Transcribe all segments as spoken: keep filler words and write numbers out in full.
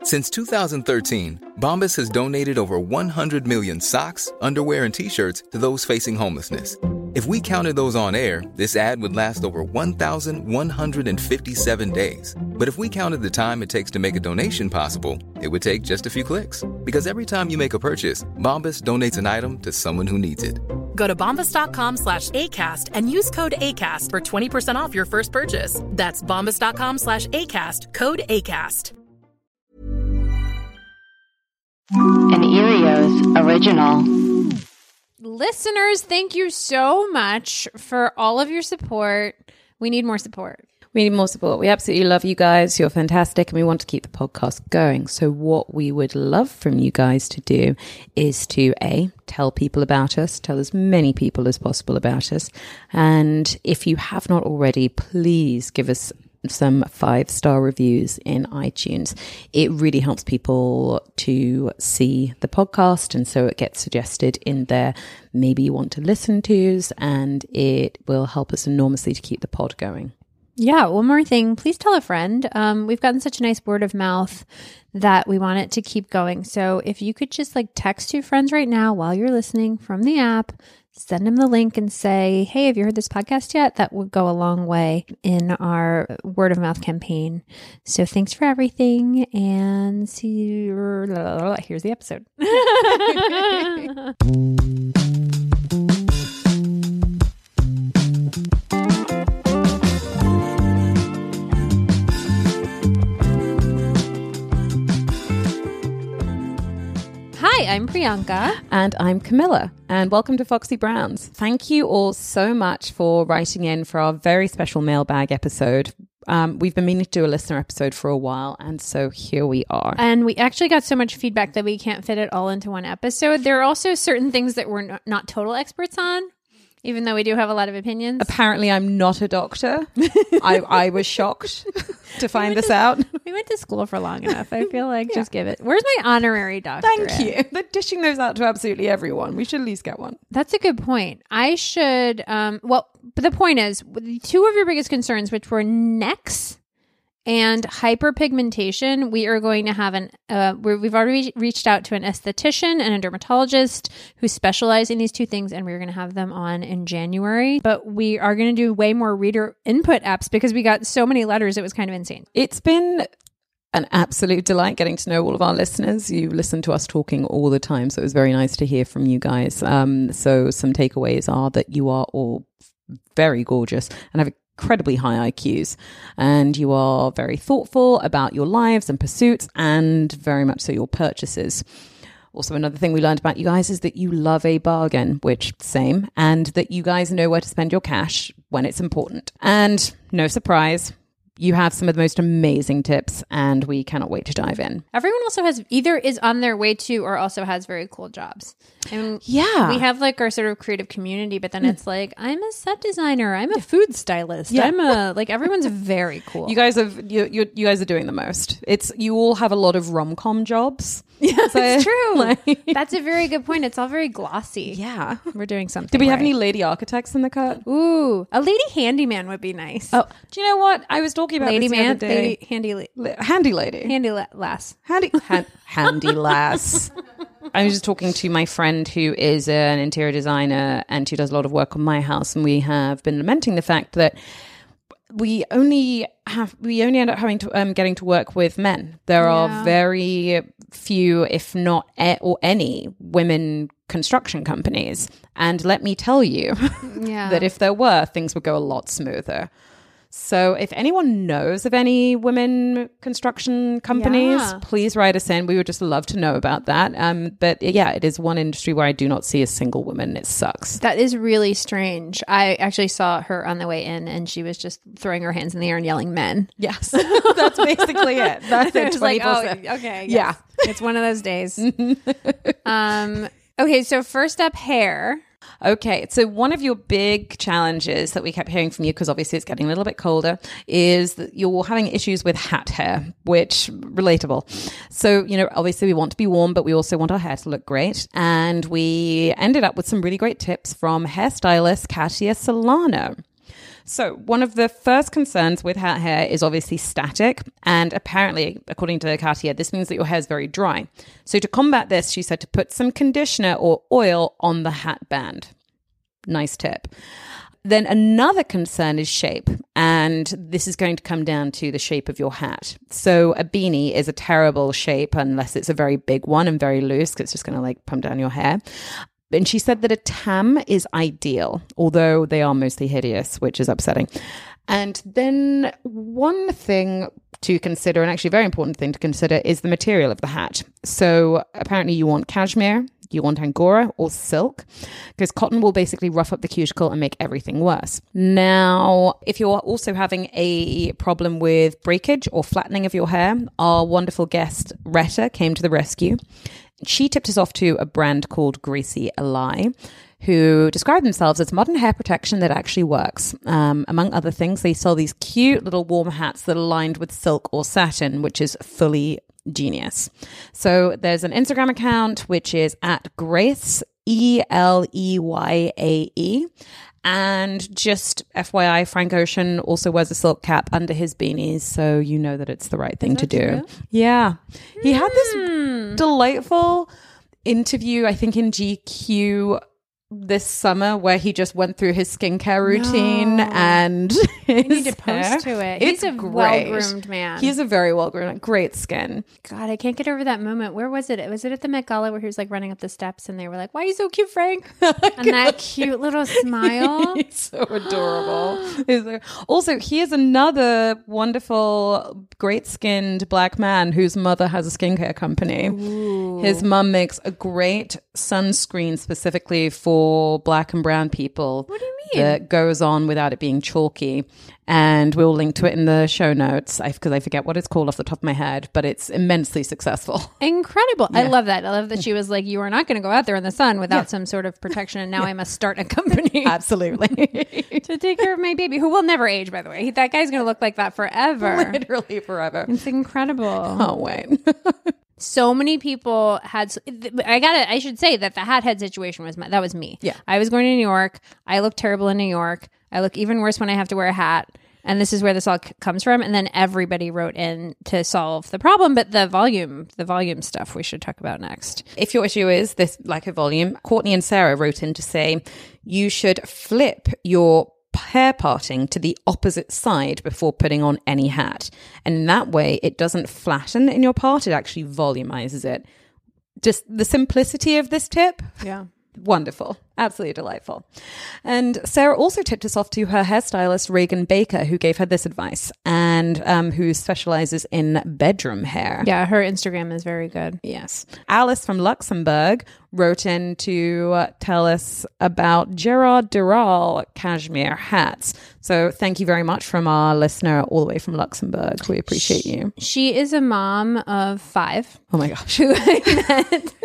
Since two thousand thirteen, Bombas has donated over one hundred million socks, underwear, and T-shirts to those facing homelessness. If we counted those on air, this ad would last over one thousand one hundred fifty-seven days. But if we counted the time it takes to make a donation possible, it would take just a few clicks. Because every time you make a purchase, Bombas donates an item to someone who needs it. Go to bombas.com slash ACAST and use code ACAST for twenty percent off your first purchase. That's bombas.com slash ACAST, code ACAST. An Erios original. Listeners, thank you so much for all of your support. We need more support. We need more support. We absolutely love you guys. You're fantastic, and we want to keep the podcast going. So what we would love from you guys to do is to, A, tell people about us, tell as many people as possible about us. And if you have not already, please give us some five-star reviews in iTunes. It really helps people to see the podcast, and so it gets suggested in there maybe you want to listen to, and it will help us enormously to keep the pod going. Yeah, one more thing. Please tell a friend. Um, we've gotten such a nice word of mouth that we want it to keep going. So if you could just like text two friends right now while you're listening from the app, send them the link and say, hey, have you heard this podcast yet? That would go a long way in our word of mouth campaign. So thanks for everything, and see you. Here's the episode. Hi, I'm Priyanka. And I'm Camilla. And welcome to Foxy Browns. Thank you all so much for writing in for our very special mailbag episode. Um, we've been meaning to do a listener episode for a while, and so here we are. And we actually got so much feedback that we can't fit it all into one episode. There are also certain things that we're not, not total experts on, even though we do have a lot of opinions. Apparently, I'm not a doctor. I, I was shocked to find this to, out. We went to school for long enough. I feel like yeah. Just give it. Where's my honorary doctorate? Thank you. They're dishing those out to absolutely everyone. We should at least get one. That's a good point. I should, um, well, but the point is, two of your biggest concerns, which were necks and hyperpigmentation, we are going to have an, uh, we're, we've already reached out to an esthetician and a dermatologist who specialize in these two things, and we're going to have them on in January. But we are going to do way more reader input apps because we got so many letters. It was kind of insane. It's been an absolute delight getting to know all of our listeners. You listen to us talking all the time, so it was very nice to hear from you guys. Um, so some takeaways are that you are all very gorgeous and have incredibly high I Qs, and you are very thoughtful about your lives and pursuits, and very much so your purchases. Also, another thing we learned about you guys is that you love a bargain, which same, and that you guys know where to spend your cash when it's important. And no surprise, you have some of the most amazing tips, and we cannot wait to dive in. Everyone also has either is on their way to or also has very cool jobs. And yeah, we have like our sort of creative community, but then mm. it's like, I'm a set designer, I'm a food stylist, yeah. I'm a like everyone's very cool. You guys have you, you you guys are doing the most. It's you all have a lot of rom-com jobs. Yeah, so, that's true. Like, that's a very good point. It's all very glossy. Yeah, we're doing something. Did we have right. any lady architects in the cut? Ooh, a lady handyman would be nice. Oh, do you know what I was talking about? Lady this the man, other day. lady, handy, la- handy lady, handy la- lass, handy, ha- handy lass. I was just talking to my friend who is an interior designer and who does a lot of work on my house, and we have been lamenting the fact that we only have we only end up having to um, getting to work with men. There yeah. are very few, if not e- or any, women construction companies, and let me tell you yeah. that if there were, things would go a lot smoother. So if anyone knows of any women construction companies, yeah. please write us in. We would just love to know about that. Um, but yeah, it is one industry where I do not see a single woman. It sucks. That is really strange. I actually saw her on the way in, and she was just throwing her hands in the air and yelling men. Yes, that's basically it. That's it. It was like, oh, okay. Yes. Yeah. It's one of those days. um, okay, so first up, hair. Okay, so one of your big challenges that we kept hearing from you, because obviously it's getting a little bit colder, is that you're having issues with hat hair, which relatable. So, you know, obviously we want to be warm, but we also want our hair to look great. And we ended up with some really great tips from hairstylist Katia Solano. So one of the first concerns with hat hair is obviously static. And apparently, according to Katia, this means that your hair is very dry. So to combat this, she said to put some conditioner or oil on the hat band. Nice tip. Then another concern is shape, and this is going to come down to the shape of your hat. So a beanie is a terrible shape unless it's a very big one and very loose, because it's just going to like pump down your hair. And she said that a tam is ideal, although they are mostly hideous, which is upsetting. And then one thing to consider, and actually a very important thing to consider, is the material of the hat. So apparently you want cashmere, you want Angora or silk, because cotton will basically rough up the cuticle and make everything worse. Now, if you're also having a problem with breakage or flattening of your hair, our wonderful guest Retta came to the rescue. She tipped us off to a brand called Gracie Ally, who describe themselves as modern hair protection that actually works. Um, among other things, they sell these cute little warm hats that are lined with silk or satin, which is fully genius. So there's an Instagram account, which is at Grace, E L E Y A E. And just F Y I, Frank Ocean also wears a silk cap under his beanies, so you know that it's the right thing to do. True? Yeah. He had this Hmm. delightful interview, I think in G Q this summer, where he just went through his skincare routine. No. And you need to post to it. It's He's a great. well-groomed man. He's a very well-groomed, great skin. God, I can't get over that moment. Where was it? Was it at the Met Gala where he was like running up the steps and they were like, "Why are you so cute, Frank?" And that cute little smile. He's so adorable. Also, he is another wonderful, great-skinned black man whose mother has a skincare company. Ooh. His mum makes a great sunscreen specifically for black and brown people. What do you mean? That goes on without it being chalky. And we'll link to it in the show notes because I, I forget what it's called off the top of my head, but it's immensely successul. Incredible. Yeah. I love that. I love that she was like, you are not going to go out there in the sun without yeah. some sort of protection. And now yeah. I must start a company. Absolutely. To take care of my baby, who will never age, by the way. That guy's going to look like that forever. Literally forever. It's incredible. Oh, wait. So many people had, I gotta, I should say that the hat head situation was, my, that was me. Yeah. I was going to New York. I look terrible in New York. I look even worse when I have to wear a hat. And this is where this all c- comes from. And then everybody wrote in to solve the problem. But the volume, the volume stuff we should talk about next. If your issue is this lack of volume, Courtney and Sarah wrote in to say you should flip your hair parting to the opposite side before putting on any hat. And in that way, it doesn't flatten in your part. It actually volumizes it. Just the simplicity of this tip. Yeah. Wonderful. Absolutely delightful. And Sarah also tipped us off to her hairstylist, Reagan Baker, who gave her this advice and um, who specializes in bedroom hair. Yeah, her Instagram is very good. Yes. Alice from Luxembourg wrote in to uh, tell us about Gerard Dural cashmere hats. So thank you very much from our listener all the way from Luxembourg. We appreciate she, you. She is a mom of five. Oh my gosh. Who I met.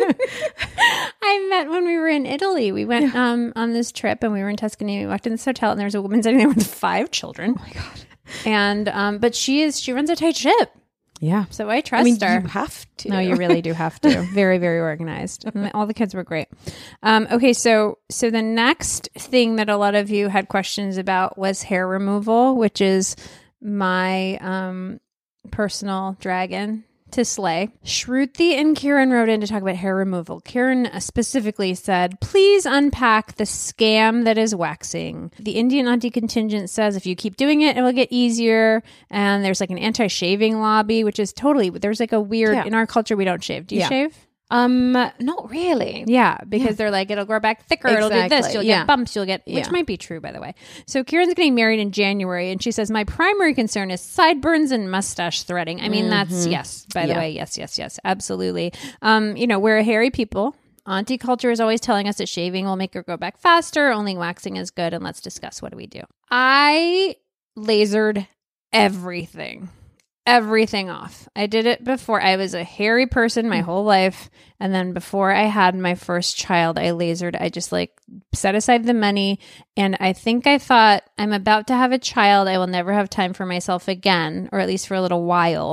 I met when we were in Italy. We went yeah. um, on this trip and we were in Tuscany. We walked in this hotel and there was a woman sitting there with five children. Oh my God. And, um, but she is, she runs a tight ship. Yeah. So I trust I mean, her. You have to. No, you really do have to. Very, very organized. And all the kids were great. Um, okay. So, so the next thing that a lot of you had questions about was hair removal, which is my, um, personal dragon to slay. Shruti and Kieran wrote in to talk about hair removal. Kieran specifically said, please unpack the scam that is waxing. The Indian auntie contingent says if you keep doing it, it will get easier. And there's like an anti-shaving lobby, which is totally, there's like a weird, yeah. in our culture, we don't shave. Do you yeah. shave? Um, not really. Yeah, because yeah. they're like, it'll grow back thicker, exactly. it'll do this, you'll yeah. get bumps, you'll get, which yeah. might be true, by the way. So Kieran's getting married in January, and she says, my primary concern is sideburns and mustache threading. I mean, mm-hmm. that's, yes, by the yeah. way, yes, yes, yes, absolutely. Um, you know, we're hairy people. Auntie culture is always telling us that shaving will make her grow back faster, only waxing is good, and let's discuss what do we do. I lasered everything. Everything off. I did it before. I was a hairy person my whole life. And then before I had my first child, I lasered. I just like set aside the money. And I think I thought, I'm about to have a child. I will never have time for myself again, or at least for a little while.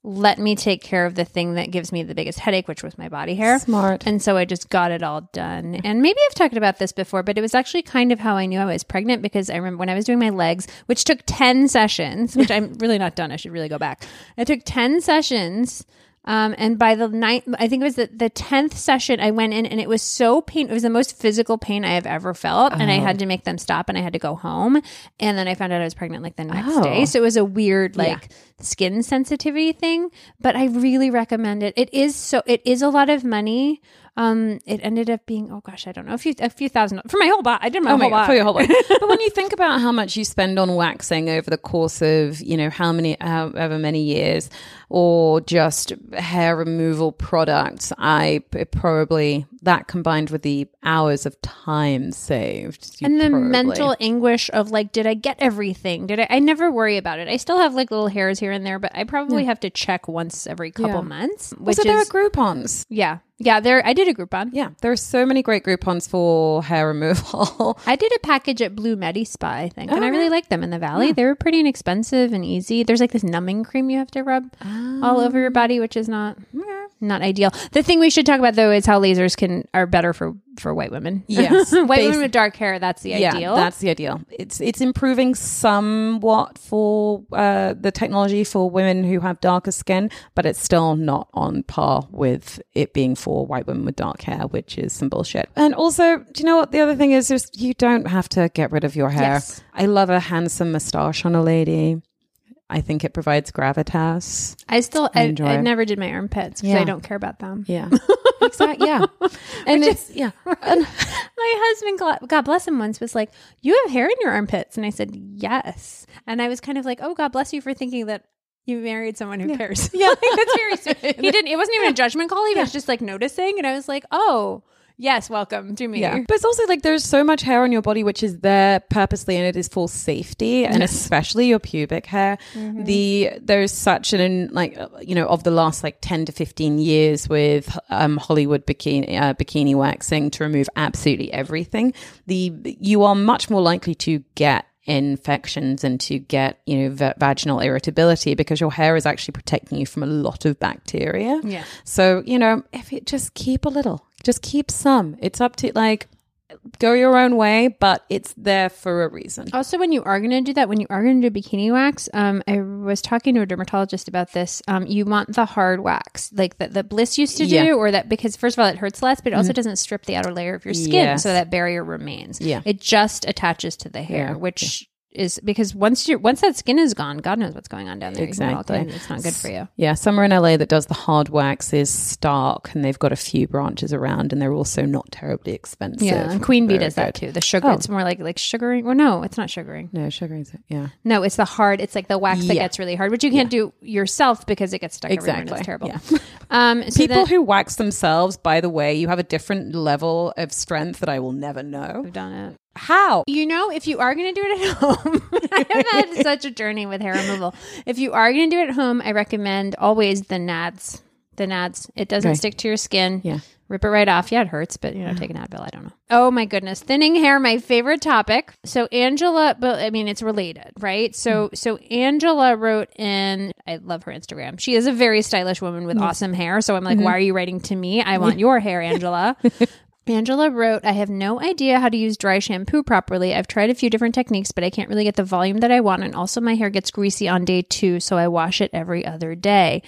let me take care of the thing that gives me the biggest headache, which was my body hair. Smart. And so I just got it all done. And maybe I've talked about this before, but it was actually kind of how I knew I was pregnant, because I remember when I was doing my legs, which took ten sessions, which I'm really not done. I should really go back. I took ten sessions. Um, and by the ninth, I think it was the, the tenth session, I went in and it was so painful. It was the most physical pain I have ever felt. Oh. And I had to make them stop and I had to go home. And then I found out I was pregnant like the next oh. day. So it was a weird, like yeah. skin sensitivity thing, but I really recommend it. It is so, it is a lot of money. Um, it ended up being, oh gosh, I don't know, a few, a few thousand for my whole body. I did my oh whole my God, body. for your whole body. But when you think about how much you spend on waxing over the course of, you know, how many, however many years, or just hair removal products, I it probably, that combined with the hours of time saved. And the probably, mental anguish of like, did I get everything? Did I, I never worry about it. I still have like little hairs here and there, but I probably yeah. have to check once every couple yeah. months. Which also, there is, are Groupons. Yeah. Yeah, there. I did a Groupon. Yeah, there are so many great Groupons for hair removal. I did a package at Blue Medi Spa, I think, and oh, I really liked them in the Valley. Yeah. They were pretty inexpensive and easy. There's like this numbing cream you have to rub oh. all over your body, which is not yeah. not ideal. The thing we should talk about though is how lasers can are better for for white women. Yes, white Bas- women with dark hair. That's the yeah, ideal. That's the ideal. It's it's improving somewhat for uh, the technology for women who have darker skin, but it's still not on par with it being for white women with dark hair, which is some bullshit. And also, do you know what the other thing is? Just you don't have to get rid of your hair. Yes. I love a handsome moustache on a lady. I think it provides gravitas. I still, I, I, enjoy I it. never did my armpits because Yeah. I don't care about them. Yeah, exactly. Yeah, and it's yeah. And my husband, God- God bless him, once was like, "You have hair in your armpits," and I said, "Yes," and I was kind of like, "Oh, God bless you for thinking that." You married someone who yeah. cares. Yeah, like, that's very sweet. He didn't. It wasn't even a judgment call. He yeah. was just like noticing, and I was like, "Oh, yes, welcome to me." Yeah, but it's also like there's so much hair on your body which is there purposely, and it is for safety, and yes. especially your pubic hair. Mm-hmm. The there's such an like you know of the last like ten to fifteen years with um, Hollywood bikini uh, bikini waxing to remove absolutely everything. The you are much more likely to get infections and to get you know v- vaginal irritability because your hair is actually protecting you from a lot of bacteria. Yeah. So you know if it just keep a little, just keep some. It's up to like go your own way, but it's there for a reason. Also, when you are going to do that, when you are going to do bikini wax, um, I was talking to a dermatologist about this. Um, you want the hard wax, like that the Bliss used to do, Yeah. or that because first of all, it hurts less, but it also mm. doesn't strip the outer layer of your skin, Yes. so that barrier remains. Yeah. It just attaches to the hair, Yeah. which. Is because once you once that skin is gone, God knows what's going on down there. Exactly. You can it's not good for you. Yeah, somewhere in L A that does the hard wax is Stark, and they've got a few branches around, and they're also not terribly expensive. Yeah, and Queen Bee Very does that good. too. The sugar, Oh. it's more like like sugaring. Or no, it's not sugaring. No, sugaring. Yeah. No, it's the hard. It's like the wax that Yeah. gets really hard, which you can't do yourself because it gets stuck everywhere and Exactly. it's terrible. Yeah. Um, so People then, who wax themselves, by the way, you have a different level of strength that I will never know. who've done it. How? You know, if you are going to do it at home, I have had such a journey with hair removal. If you are going to do it at home, I recommend always the N A D S. The N A D S. It doesn't Okay. stick to your skin. Yeah. Rip it right off. Yeah, it hurts, but you know, take an Advil. I don't know. Oh my goodness. Thinning hair, my favorite topic. So Angela, but I mean, it's related, right? So, Mm. so Angela wrote in, I love her Instagram. She is a very stylish woman with awesome hair. So I'm like, Mm-hmm. why are you writing to me? I want your hair, Angela. Angela wrote, I have no idea how to use dry shampoo properly. I've tried a few different techniques, but I can't really get the volume that I want. And also my hair gets greasy on day two, so I wash it every other day.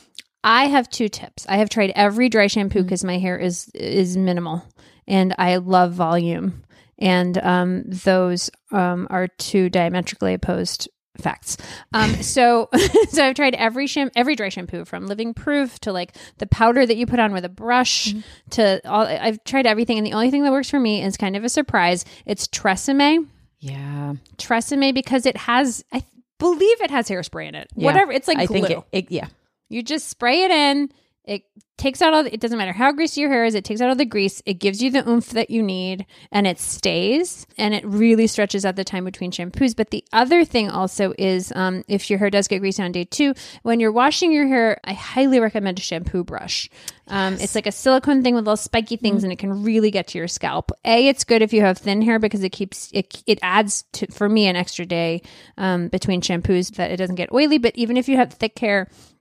I have two tips. I have tried every dry shampoo because my hair is is minimal and I love volume. And um, those um, are two diametrically opposed facts. Um, so, so I've tried every sham- every dry shampoo, from Living Proof to like the powder that you put on with a brush mm-hmm. to all. I've tried everything, and the only thing that works for me is kind of a surprise. It's Tresemme. Yeah. Tresemme, because it has, I believe it has hairspray in it. Yeah. Whatever, it's like I glue. think it, it, yeah. You just spray it in. It takes out all the, it doesn't matter how greasy your hair is. It takes out all the grease. It gives you the oomph that you need, and it stays, and it really stretches out the time between shampoos. But the other thing also is, um, if your hair does get greasy on day two, when you're washing your hair, I highly recommend a shampoo brush. Um, yes. It's like a silicone thing with little spiky things, mm-hmm. and it can really get to your scalp. A, it's good if you have thin hair because it keeps, it, it adds to, for me, an extra day um, between shampoos that it doesn't get oily. But even if you have thick hair,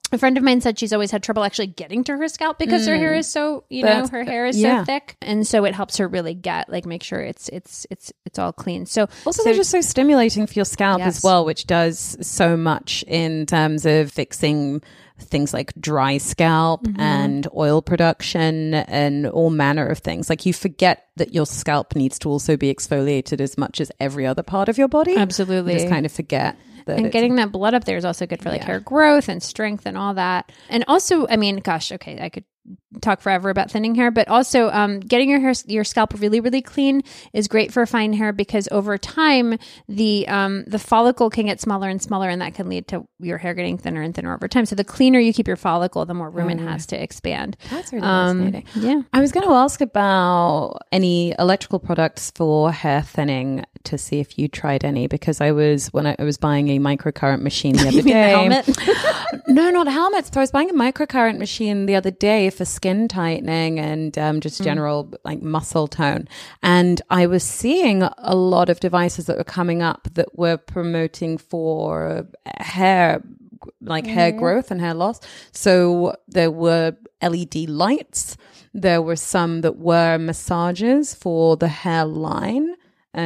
a friend of mine said she's always had trouble actually getting to her scalp because mm. her hair is so, you That's, know, her hair is yeah. so thick. And so it helps her really get, like, make sure it's, it's, it's, it's all clean. So also so, they're just so stimulating for your scalp yes. as well, which does so much in terms of fixing things like dry scalp mm-hmm. and oil production and all manner of things. Like you forget that your scalp needs to also be exfoliated as much as every other part of your body. Absolutely. You just kind of forget. And getting that blood up there is also good for like yeah. hair growth and strength and all that. And also, I mean, gosh, okay, I could talk forever about thinning hair, but also um, getting your hair, your scalp really, really clean is great for fine hair because over time, the um, the follicle can get smaller and smaller, and that can lead to your hair getting thinner and thinner over time. So the cleaner you keep your follicle, the more room mm. it has to expand. That's really um, fascinating. Yeah. I was going to ask about any electrical products for hair thinning to see if you tried any, because I was, when I, I was buying a microcurrent machine the other you mean day. The helmet? No, not helmets. So I was buying a microcurrent machine the other day for skin tightening and um, just general mm. like muscle tone. And I was seeing a lot of devices that were coming up that were promoting for hair, like mm. hair growth and hair loss. So there were L E D lights. There were some that were massages for the hairline.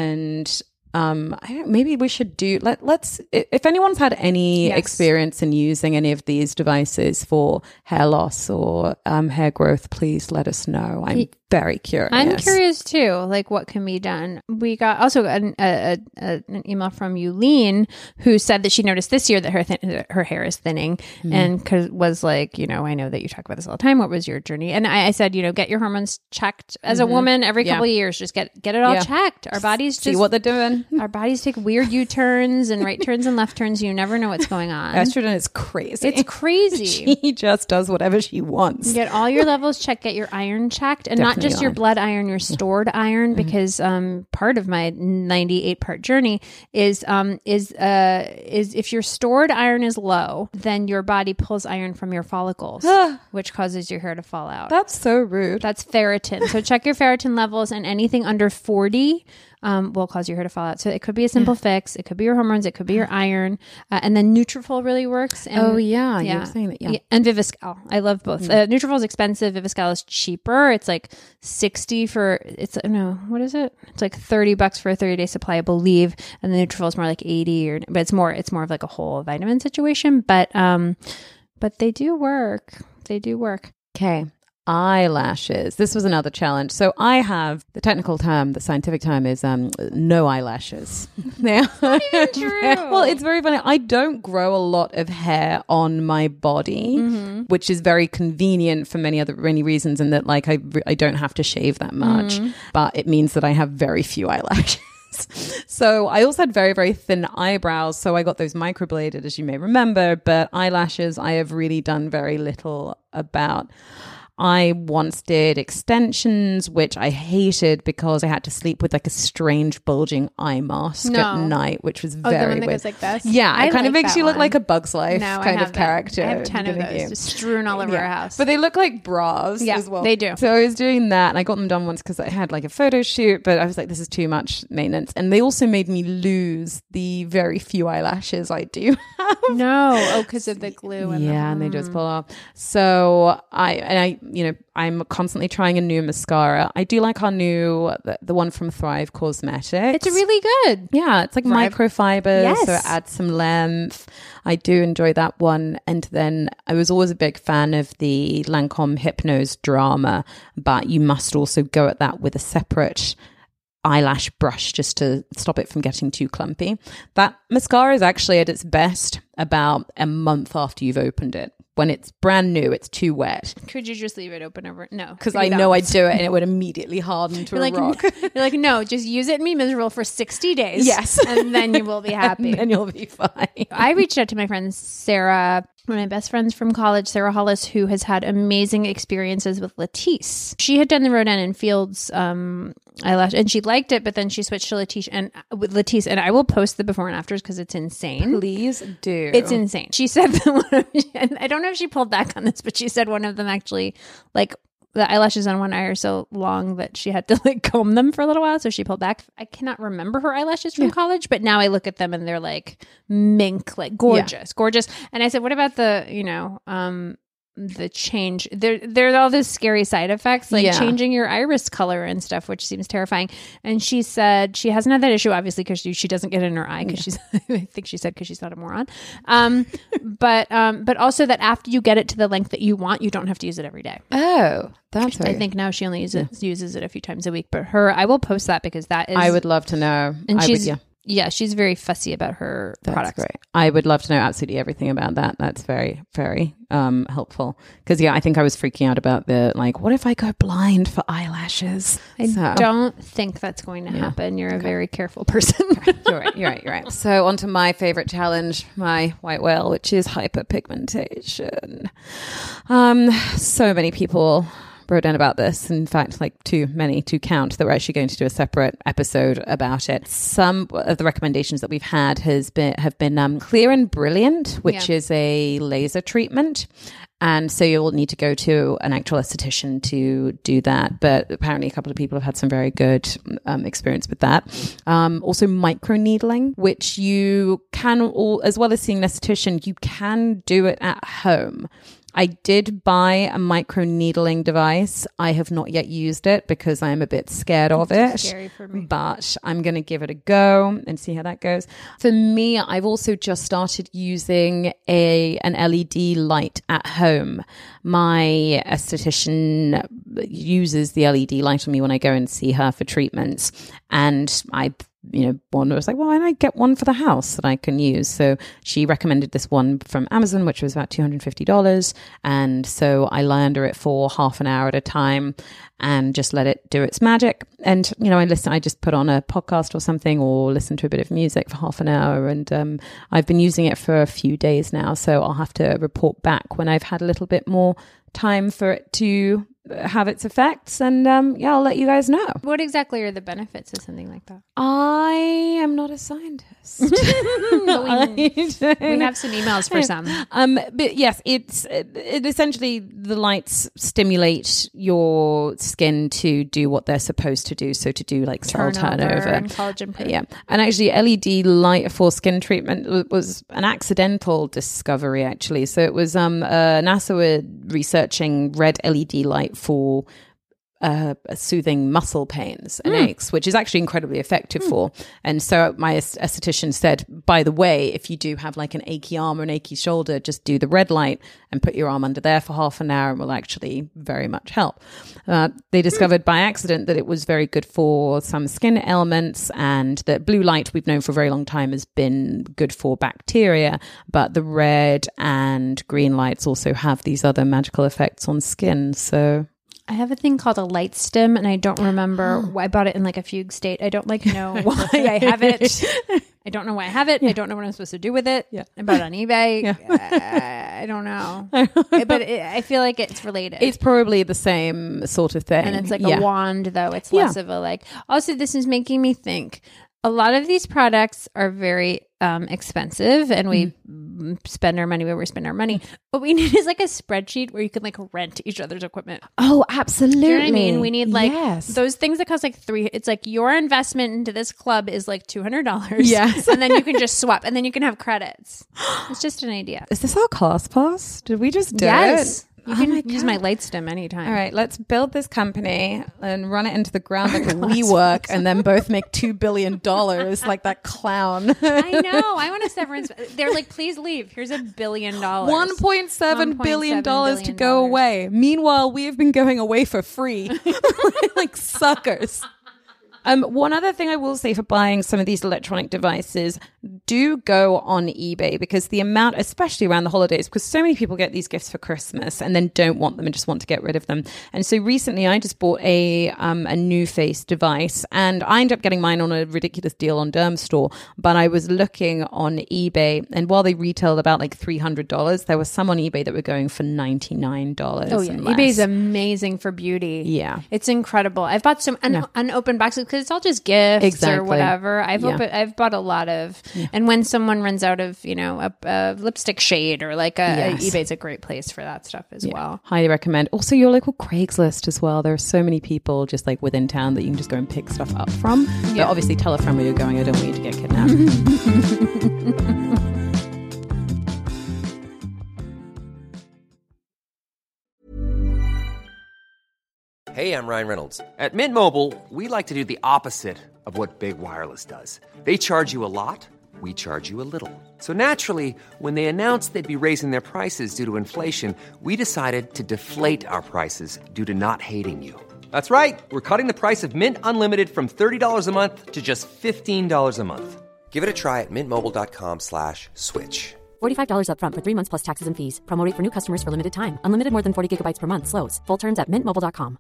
And um, I don't, maybe we should do, let, let's, if anyone's had any yes. experience in using any of these devices for hair loss or um, hair growth, please let us know. I'm very curious. I'm curious too, like what can be done. We got also an, a, a, an email from Yulene who said that she noticed this year that her thin- her hair is thinning mm. and cause was like, you know, I know that you talk about this all the time. What was your journey? And I, I said, you know, get your hormones checked as mm-hmm. a woman every couple yeah. of years. Just get get it all yeah. checked. Our bodies just see what they're doing. Our bodies take weird U-turns and right turns and left turns. You never know what's going on. Estrogen is crazy. It's crazy. She just does whatever she wants. Get all your levels checked. Get your iron checked, and Definitely not just iron. your blood iron, your stored yeah. iron. Mm-hmm. Because um, part of my ninety-eight part journey is um is uh is if your stored iron is low, then your body pulls iron from your follicles, which causes your hair to fall out. That's so rude. That's ferritin. So check your ferritin levels, and anything under forty um, will cause your hair to fall out. So it could be a simple yeah. fix. It could be your hormones. It could be your iron. Uh, and then Nutrafol really works. And, oh, yeah. yeah. You were saying that, yeah. yeah. And Viviscal. I love both. Mm. Uh, Nutrafol is expensive. Viviscal is cheaper. It's like sixty for, it's, no, what is it? It's like thirty bucks for a thirty day supply, I believe. And the Nutrafol is more like eighty or, but it's more, it's more of like a whole vitamin situation. But, um, but they do work. They do work. Okay. Eyelashes. This was another challenge. So I have, the technical term, the scientific term is um, no eyelashes. Not even true. Well, it's very funny. I don't grow a lot of hair on my body, mm-hmm. which is very convenient for many other many reasons, in that like I I don't have to shave that much, mm-hmm. but it means that I have very few eyelashes. So I also had very, very thin eyebrows. So I got those microbladed, as you may remember, but eyelashes I have really done very little about. I once did extensions, which I hated because I had to sleep with like a strange bulging eye mask no. at night, which was oh, very the one that weird. goes like this? Yeah, I it kind like of makes you look one. like a Bug's Life no, kind of that. character. I have ten of those just strewn all over yeah. our house. But they look like bras yeah, as well. They do. So I was doing that, and I got them done once because I had like a photo shoot, but I was like, this is too much maintenance. And they also made me lose the very few eyelashes I do have. No, oh, because of the glue. And yeah, the, and they just pull off. So I, and I, you know, I'm constantly trying a new mascara. I do like our new, the, the one from Thrive Cosmetics. It's really good. Yeah, it's like Thrive. microfibers, yes. so it adds some length. I do enjoy that one. And then I was always a big fan of the Lancome Hypnose Drama, but you must also go at that with a separate eyelash brush just to stop it from getting too clumpy. That mascara is actually at its best about a month after you've opened it. When it's brand new, it's too wet. Could you just leave it open over? No. Because I know I'd do it and it would immediately harden to you're a like, rock. You're like, no, just use it and be miserable for sixty days. Yes. And then you will be happy. And then you'll be fine. I reached out to my friend Sarah, one of my best friends from college, Sarah Hollis, who has had amazing experiences with Latisse. She had done the Rodan and Fields um, eyelash, and she liked it, but then she switched to Latisse, and with Latisse, and I will post the before and afters because it's insane. Please do. It's insane. She said that one of, and I don't know if she pulled back on this, but she said one of them actually like the eyelashes on one eye are so long that she had to like comb them for a little while. So she pulled back. I cannot remember her eyelashes from yeah. college, but now I look at them and they're like mink, like gorgeous, yeah. gorgeous. And I said, what about the, you know, um, the change? There, there's all these scary side effects, like yeah. changing your iris color and stuff, which seems terrifying. And she said she hasn't had that issue, obviously, because she, she doesn't get it in her eye because yeah. she's, I think she said, because she's not a moron. Um, but um, but also that after you get it to the length that you want, you don't have to use it every day. Oh, that's right. I think now she only uses yeah. uses it a few times a week. But her, I will post that because that is. I would love to know. And I she's. Would, yeah. Yeah, she's very fussy about her That's products. Great. I would love to know absolutely everything about that. That's very, very um, helpful. Because, yeah, I think I was freaking out about the, like, what if I go blind for eyelashes? I so. don't think that's going to happen. Yeah. You're okay. a very careful person. You're right. You're right. You're right. So on to my favorite challenge, my white whale, which is hyperpigmentation. Um, so many people wrote down about this. In fact, like too many to count, that we're actually going to do a separate episode about it. Some of the recommendations that we've had has been have been um, Clear and Brilliant, which yeah. is a laser treatment. And so you'll need to go to an actual esthetician to do that. But apparently a couple of people have had some very good um, experience with that. Um, also microneedling, which you can, all, as well as seeing an esthetician, you can do it at home. I did buy a microneedling device. I have not yet used it because I'm a bit scared of it. Scary for me. But I'm going to give it a go and see how that goes. For me, I've also just started using a an L E D light at home. My esthetician uses the L E D light on me when I go and see her for treatments. And I you know, one was like, well, why don't I get one for the house that I can use? So she recommended this one from Amazon, which was about two hundred fifty dollars. And so I lie under it for half an hour at a time and just let it do its magic. And, you know, I listen, I just put on a podcast or something or listen to a bit of music for half an hour. And um, I've been using it for a few days now. So I'll have to report back when I've had a little bit more time for it to have its effects, and um yeah I'll let you guys know. What exactly are the benefits of something like that? I am not a scientist. we, we have some emails for some. Um but yes, it's it, it essentially the lights stimulate your skin to do what they're supposed to do, so to do like cell turnover, turnover and collagen proof. Yeah, and actually L E D light for skin treatment was an accidental discovery actually. So it was um uh, NASA were researching red L E D light for uh, soothing muscle pains and mm. aches, which is actually incredibly effective mm. for. And so my esthetician said, by the way, if you do have like an achy arm or an achy shoulder, just do the red light and put your arm under there for half an hour and will actually very much help. Uh, they discovered mm. by accident that it was very good for some skin ailments, and that blue light we've known for a very long time has been good for bacteria, but the red and green lights also have these other magical effects on skin. So I have a thing called a light stim, and I don't remember why I bought it in like a fugue state. I don't like know why I have it. I don't know why I have it. Yeah. I don't know what I'm supposed to do with it. Yeah. I bought it on eBay. Yeah. uh, I don't know. But it, I feel like it's related. It's probably the same sort of thing. And it's like yeah. a wand, though. It's less yeah. of a like. Also, this is making me think. A lot of these products are very um, expensive, and we mm. spend our money where we spend our money. What we need is like a spreadsheet where you can like rent each other's equipment. Oh, absolutely. Do you know what I mean? We need like yes. those things that cost like three. It's like your investment into this club is like two hundred dollars. Yes. And then you can just swap, and then you can have credits. It's just an idea. Is this our class pass? Did we just do yes. it? You can oh my use my light stim anytime. All right, let's build this company and run it into the ground like WeWork, and then both make two billion dollars like that clown. I know. I want a severance. They're like, please leave. Here's a billion dollars. one point seven billion dollars to go away. Meanwhile, we have been going away for free. Like suckers. Um, one other thing I will say for buying some of these electronic devices, do go on eBay, because the amount, especially around the holidays, because so many people get these gifts for Christmas and then don't want them and just want to get rid of them. And so recently I just bought a um, a NuFace device, and I ended up getting mine on a ridiculous deal on Dermstore, but I was looking on eBay, and while they retailed about like three hundred dollars, there was some on eBay that were going for ninety-nine dollars. Oh yeah, eBay is amazing for beauty. Yeah. It's incredible. I've bought some un- no. unopened boxes, because it's all just gifts Exactly. or whatever. I've Yeah. opened, I've bought a lot of, Yeah. and when someone runs out of, you know, a, a lipstick shade or like a, Yes. a eBay's a great place for that stuff as Yeah. well. Highly recommend. Also, your local Craigslist as well. There are so many people just like within town that you can just go and pick stuff up from. Yeah. But obviously, tell a friend where you're going. I don't want you to get kidnapped. Hey, I'm Ryan Reynolds. At Mint Mobile, we like to do the opposite of what Big Wireless does. They charge you a lot, we charge you a little. So naturally, when they announced they'd be raising their prices due to inflation, we decided to deflate our prices due to not hating you. That's right. We're cutting the price of Mint Unlimited from thirty dollars a month to just fifteen dollars a month. Give it a try at mintmobile.com slash switch. forty-five dollars up front for three months plus taxes and fees. Promo rate for new customers for limited time. Unlimited more than forty gigabytes per month. Slows full terms at mint mobile dot com.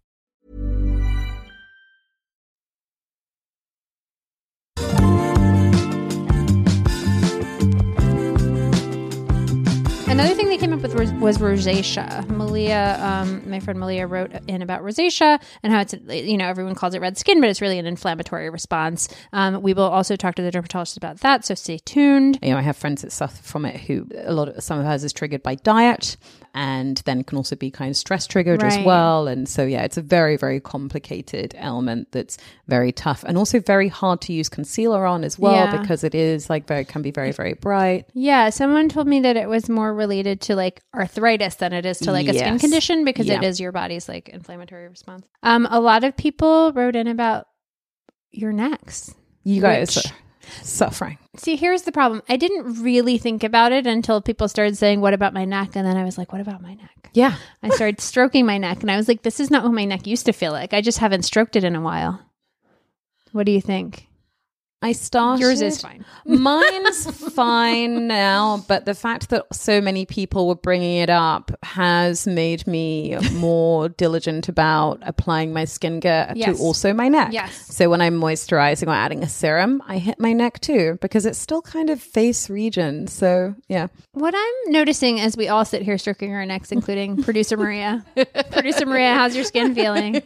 Another thing they came up with was, was rosacea. Malia, um, my friend Malia wrote in about rosacea and how it's, you know, everyone calls it red skin, but it's really an inflammatory response. Um, we will also talk to the dermatologist about that, so stay tuned. You know, I have friends that suffer from it who a lot of some of hers is triggered by diet and then can also be kind of stress triggered as Right. well. And so, yeah, it's a very, very complicated ailment that's very tough and also very hard to use concealer on as well Yeah. because it is like very, can be very, very bright. Yeah, someone told me that it was more related to like arthritis than it is to like a skin Yes. condition because Yeah. it is your body's like inflammatory response. Um, a lot of people wrote in about your necks. You guys Which- are suffering. See, here's the problem. I didn't really think about it until people started saying, "What about my neck?" And then I was like, "What about my neck?" Yeah. I started stroking my neck and I was like, "This is not what my neck used to feel like. I just haven't stroked it in a while." What do you think? I started. Yours is fine. Mine's fine now, but the fact that so many people were bringing it up has made me more diligent about applying my skincare Yes. to also my neck. Yes. So when I'm moisturizing or adding a serum, I hit my neck too because it's still kind of face region. So yeah. What I'm noticing as we all sit here stroking our necks, including producer Maria. Producer Maria, how's your skin feeling?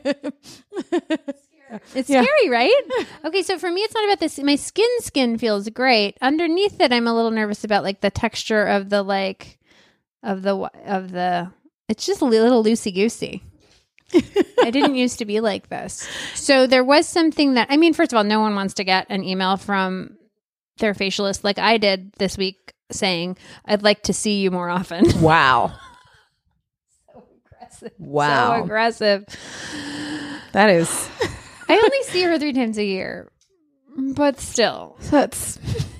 It's Yeah. scary, right? Okay, so for me, it's not about this. My skin skin feels great. Underneath it, I'm a little nervous about like the texture of the like of the of the. It's just a little loosey goosey. I didn't used to be like this. So there was something that I mean. First of all, no one wants to get an email from their facialist like I did this week saying, "I'd like to see you more often." Wow. So aggressive. Wow. So aggressive. That is. I only see her three times a year, but still, That's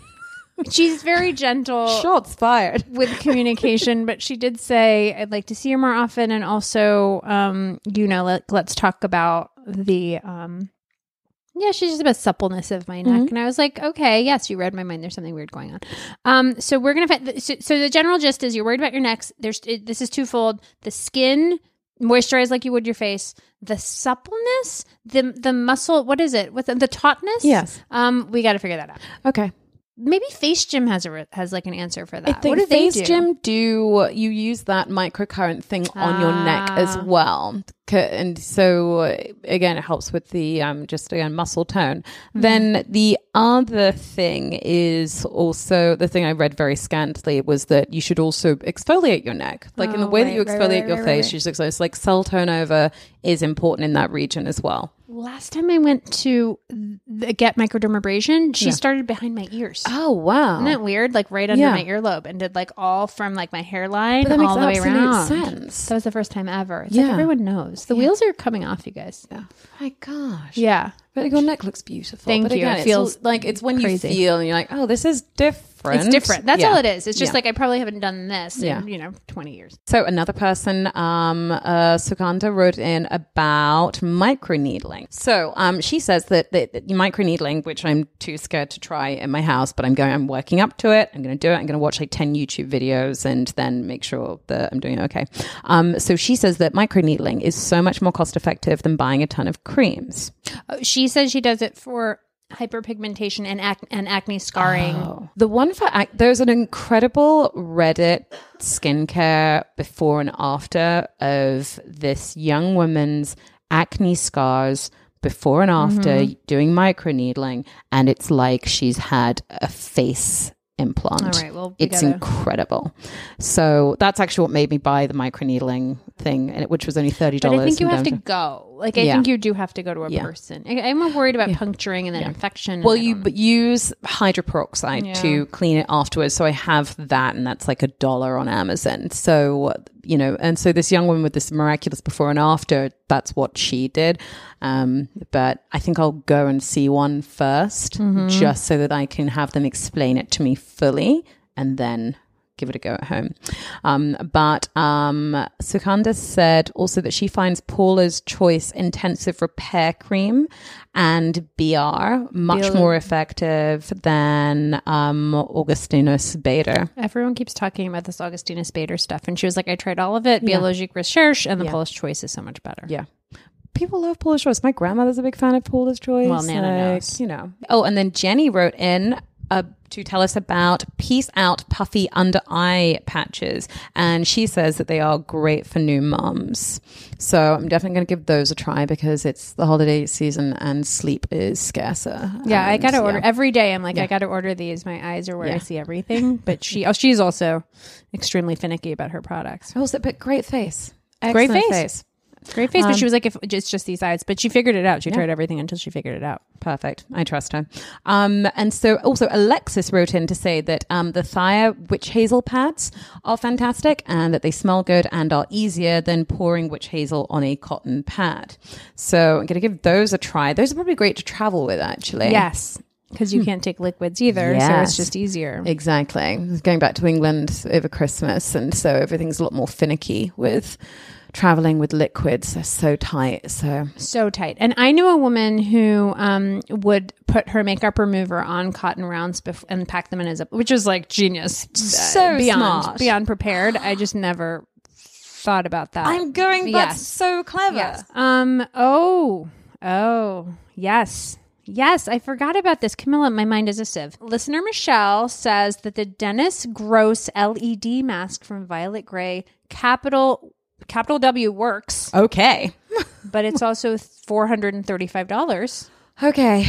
she's very gentle shots fired. with communication. But she did say, "I'd like to see her more often," and also, um, you know, let, let's talk about the, um, yeah, she's just about suppleness of my neck, Mhm. and I was like, okay, yes, you read my mind. There's something weird going on. Um, so we're gonna. Find, so, so the general gist is, you're worried about your necks. There's it, this is twofold: the skin. Moisturize like you would your face. The suppleness, the the muscle. What is it? With the, the tautness? Yes. Um, we got to figure that out. Okay. Maybe Face Gym has a re- has like an answer for that. I think what do Face they do? Gym do you use that microcurrent thing on your neck as Ah. well, C- and so uh, again it helps with the um just again muscle tone. Mm-hmm. Then the other thing is also the thing I read very scantily was that you should also exfoliate your neck, like in the Oh, way that right, you right, exfoliate right, your right, face. right. You should exfoliate. Like cell turnover is important in that region as well. Last time I went to th- get microdermabrasion, she Yeah. started behind my ears. Oh wow! Isn't that weird? Like right under Yeah. my earlobe, and did like all from like my hairline But that makes all the way absolute around. sense. That was the first time ever. It's Yeah. like everyone knows the Yeah. wheels are coming off, you guys. Yeah. My gosh. Yeah. But your neck looks beautiful. Thank but you. Again, It it's feels all- like it's when crazy. you feel and you're like, oh, this is different. It's different. That's Yeah. all it is. It's just Yeah. like I probably haven't done this in, Yeah. you know, twenty years. So another person, um, uh, Sukanta wrote in about microneedling. So um, she says that, that, that microneedling, which I'm too scared to try in my house, but I'm going, I'm working up to it. I'm going to do it. I'm going to watch like ten YouTube videos and then make sure that I'm doing okay. Um, so she says that microneedling is so much more cost effective than buying a ton of creams. Oh, she says she does it for hyperpigmentation and, ac- and acne scarring. Oh. The one for ac- there's an incredible Reddit skincare before and after of this young woman's acne scars before and after Mm-hmm. doing microneedling, and it's like she's had a face implant. All right, well, we it's gotta- incredible. So that's actually what made me buy the microneedling thing, and it- which was only thirty dollars. But I think you have to go. Like, I Yeah. think you do have to go to a Yeah. person. I, I'm more worried about puncturing and then infection. and Well, I you don't- but use hydroperoxide Yeah. to clean it afterwards. So I have that, and that's like a dollar on Amazon. So, you know, and so this young woman with this miraculous before and after, that's what she did. Um, but I think I'll go and see one first, Mm-hmm. just so that I can have them explain it to me fully, and then give it a go at home. Um, but um, Sukanda said also that she finds Paula's Choice Intensive Repair Cream and B R much Biolo- more effective than um, Augustinus Bader. Everyone keeps talking about this Augustina Spader stuff. And she was like, I tried all of it. Biologique Recherche and the Yeah. Paula's Choice is so much better. Yeah. People love Paula's Choice. My grandmother's a big fan of Paula's Choice. Well, Nana like, knows. You know. Oh, and then Jenny wrote in uh, to tell us about Peace Out Puffy Under Eye Patches. And she says that they are great for new mums. So I'm definitely going to give those a try because it's the holiday season and sleep is scarcer. Yeah, I And, got to order yeah. every day. I'm like, Yeah. I got to order these. My eyes are where I Yeah. see everything. But she, oh, she's also extremely finicky about her products. Oh, so- but great face. Great Excellent face. Great face, but Um, she was like, if it's just these eyes. But she figured it out. She Yeah. tried everything until she figured it out. Perfect. I trust her. Um, and so also Alexis wrote in to say that um, the Thaya witch hazel pads are fantastic and that they smell good and are easier than pouring witch hazel on a cotton pad. So I'm going to give those a try. Those are probably great to travel with, actually. Yes, because you can't take liquids either. So Yes. it's just easier. Exactly. I was going back to England over Christmas, and so everything's a lot more finicky with traveling with liquids. They're so tight. So So tight. And I knew a woman who um, would put her makeup remover on cotton rounds bef- and pack them in as a, which was like genius. So beyond, smart. Beyond prepared. I just never thought about that. I'm going, that's Yes. so clever. Yes. Um. Oh. Oh. Yes. Yes. I forgot about this. Camilla, my mind is a sieve. Listener Michelle says that the Dennis Gross L E D mask from Violet Grey, capital capital W works, Okay. but it's also four hundred thirty-five dollars. Okay.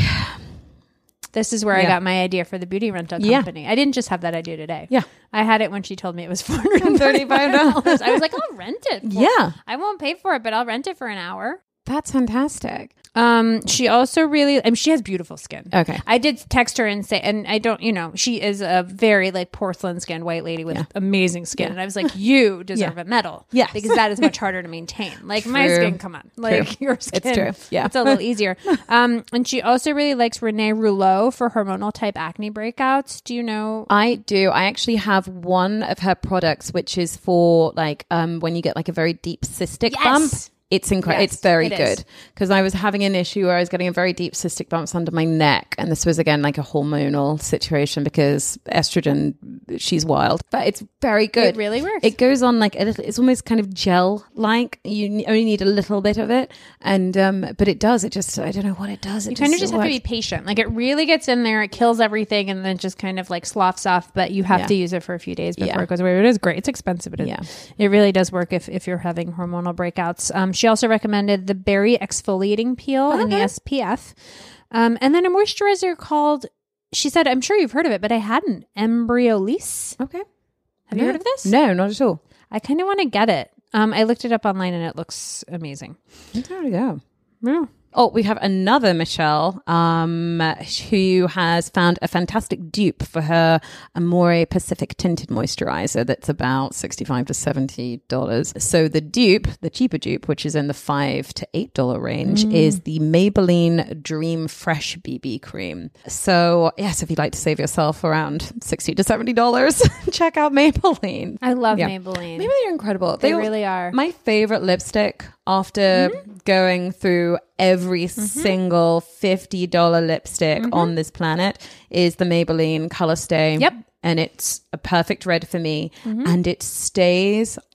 This is where I Yeah. got my idea for the beauty rental Yeah. company. I didn't just have that idea today. Yeah. I had it when she told me it was four hundred thirty-five dollars. I was like, I'll rent it. for- Yeah. I won't pay for it, but I'll rent it for an hour. That's fantastic. Um, she also really, I mean, she has beautiful skin. Okay. I did text her and say, and I don't, you know, she is a very like porcelain skinned white lady with Yeah. amazing skin. Yeah. And I was like, you deserve Yeah. a medal. Yes. Because that is much harder to maintain. Like my True. skin, come on. Like True. your skin. It's true. Yeah. It's a little easier. Um, and she also really likes Renee Rouleau for hormonal type acne breakouts. Do you know? I do. I actually have one of her products, which is for like um when you get like a very deep cystic Yes. bump. It's incredible. Yes, it's very it is. good because I was having an issue where I was getting a very deep cystic bumps under my neck, and this was again like a hormonal situation because estrogen, she's wild, but it's very good. It really works. It goes on like a little. It's almost kind of gel like. You ne- only need a little bit of it, and um, but it does. It just I don't know what it does. It You kind of just just have to be works. patient. Like it really gets in there, it kills everything, and then just kind of like sloughs off. But you have Yeah. to use it for a few days before Yeah. it goes away. It is great. It's expensive, but it, Yeah. it really does work if, if you're having hormonal breakouts. Um, she also recommended the berry exfoliating peel and the Okay. S P F, um, and then a moisturizer called. She said, "I'm sure you've heard of it, but I hadn't." Embryolisse. Okay. Have you heard of this? No, not at all. I kind of want to get it. Um, I looked it up online and it looks amazing. There we go. Yeah. Oh, we have another Michelle um, who has found a fantastic dupe for her Amore Pacific tinted moisturizer that's about sixty-five to seventy dollars. So the dupe, the cheaper dupe, which is in the five to eight dollars range, Mm. is the Maybelline Dream Fresh B B Cream. So yes, if you'd like to save yourself around sixty to seventy dollars, check out Maybelline. I love Yeah. Maybelline. Maybe they're incredible. They all- really are. My favorite lipstick after Mm-hmm. going through every single fifty dollars lipstick Mm-hmm. on this planet is the Maybelline Color Stay. Yep. And it's a perfect red for me. And it stays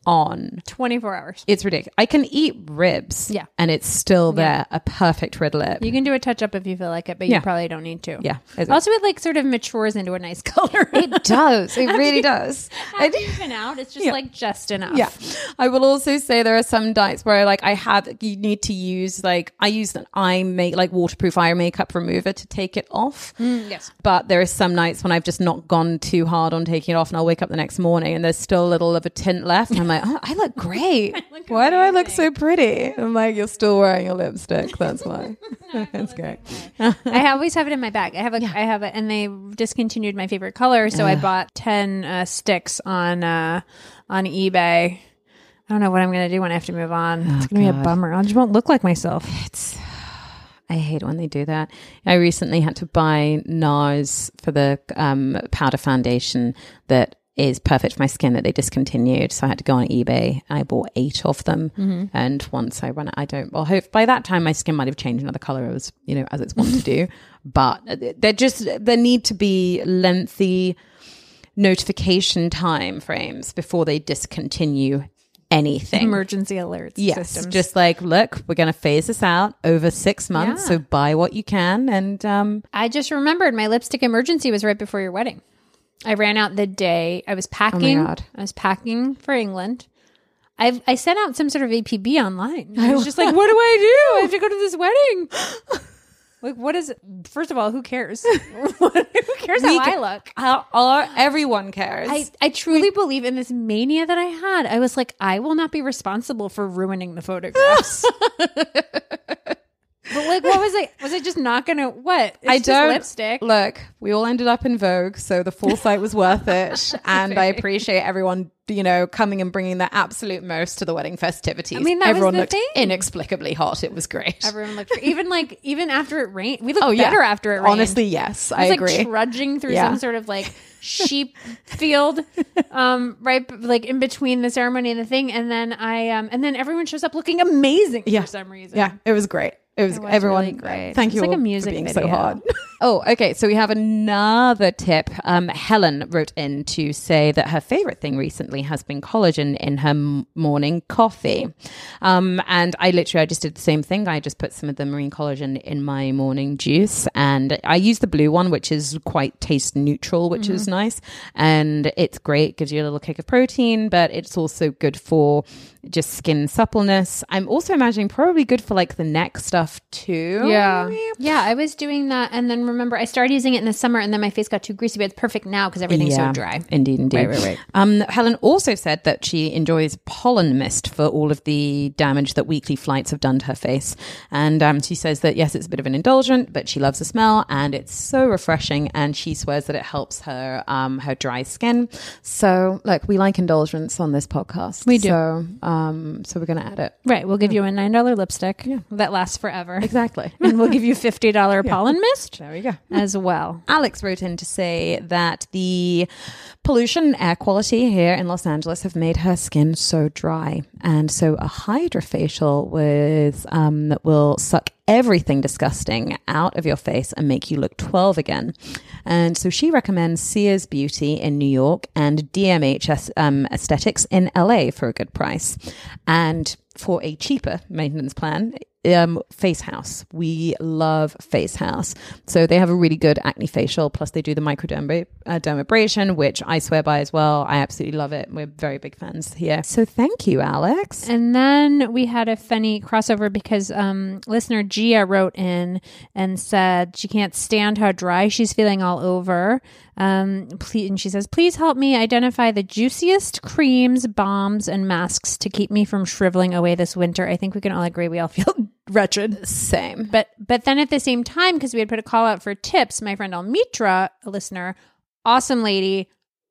on. twenty-four hours. It's ridiculous. I can eat ribs. Yeah. And it's still there, Yeah. a perfect red lip. You can do a touch up if you feel like it, but Yeah. you probably don't need to. Yeah. Also, it like sort of matures into a nice color. It does. It really does. After you've been out, it's just Yeah. like just enough. Yeah. I will also say there are some diets where like I have, you need to use like, I use an eye make like waterproof eye makeup remover to take it off. Mm, yes. But there are some nights when I've just not gone too hard on taking it off, and I'll wake up the next morning and there's still a little of a tint left. And I'm like, oh, I look great. look Why do I look amazing. so pretty? I'm like, you're still wearing your lipstick. That's why. That's great. I always have it in my bag. I have a, I have it, and they discontinued my favorite color, so I bought ten uh, sticks on uh, on eBay. I don't know what I'm going to do when I have to move on. It's going to be a God. bummer. I just won't look like myself. It's, I hate when they do that. I recently had to buy NARS for the um, powder foundation that is perfect for my skin that they discontinued. So I had to go on eBay. I bought eight of them. Mm-hmm. And once I run it, I don't, well, hope by that time my skin might have changed another color as, you know, as it's wont to do. But they're just, there need to be lengthy notification time frames before they discontinue anything. Emergency alerts. Yes, systems. just like, look, we're going to phase this out over six months. Yeah. So buy what you can. And um, I just remembered my lipstick emergency was right before your wedding. I ran out the day I was packing. God. I was packing for England. I I sent out some sort of A P B online. I was just like, what do I do? I have to go to this wedding. Like, what is it? First of all, who cares? Who cares how We I ca- look? how, how everyone cares. I, I truly believe in this mania that I had. I was like, I will not be responsible for ruining the photographs. But like, what was I? Was I just not gonna? What? It's I just don't lipstick. Look, we all ended up in Vogue, so the foresight was worth it, and I appreciate everyone, you know, coming and bringing their absolute most to the wedding festivities. I mean, that was everyone the looked thing. inexplicably hot. It was great. Everyone looked even like even after it rained. We looked Oh yeah, better after it rained. honestly, yes, I I, was agree. like trudging through Yeah. some sort of like sheep field, um, right, b- like in between the ceremony and the thing, and then I, um, and then everyone shows up looking amazing Yeah. for some reason. Yeah, it was great. It was, It was everyone. really great. Thank It you was like all a music for being video. so hard. Oh, okay. So we have another tip. Um, Helen wrote in to say that her favorite thing recently has been collagen in her m- morning coffee. Um, and I literally, I just did the same thing. I just put some of the marine collagen in my morning juice, and I use the blue one, which is quite taste neutral, which Mm-hmm. is nice. And it's great. Gives you a little kick of protein, but it's also good for just skin suppleness. I'm also imagining probably good for like the neck stuff too. Yeah. Yeah. I was doing that. And then remember, I started using it in the summer and then my face got too greasy, but it's perfect now because everything's Yeah, so dry. Indeed, indeed. Right, right, right. Um, Helen also said that she enjoys pollen mist for all of the damage that weekly flights have done to her face. And um, she says that, yes, it's a bit of an indulgent, but she loves the smell and it's so refreshing. And she swears that it helps her um, her dry skin. So, look, we like indulgence on this podcast. We do. So, um, so we're going to add it. Right. We'll give you a nine dollar lipstick that lasts forever. Exactly. And we'll give you fifty dollars pollen mist There we go. as well. Alex wrote in to say that the pollution and air quality here in Los Angeles have made her skin so dry. And so a hydrofacial with um, that will suck everything disgusting out of your face and make you look twelve again. And so she recommends Sears Beauty in New York and D M H S um, Aesthetics in L A for a good price. And for a cheaper maintenance plan, um, Face House. We love Face House. So they have a really good acne facial, plus they do the microdermabrasion, uh, dermabrasion, which I swear by as well. I absolutely love it. We're very big fans here. So thank you, Alex. And then we had a funny crossover because um, listener Gia wrote in and said she can't stand how dry she's feeling all over. Um, please, and she says, please help me identify the juiciest creams, balms, and masks to keep me from shriveling away this winter. I think we can all agree we all feel wretched. Same. But but then at the same time, because we had put a call out for tips, my friend Almitra, a listener, awesome lady,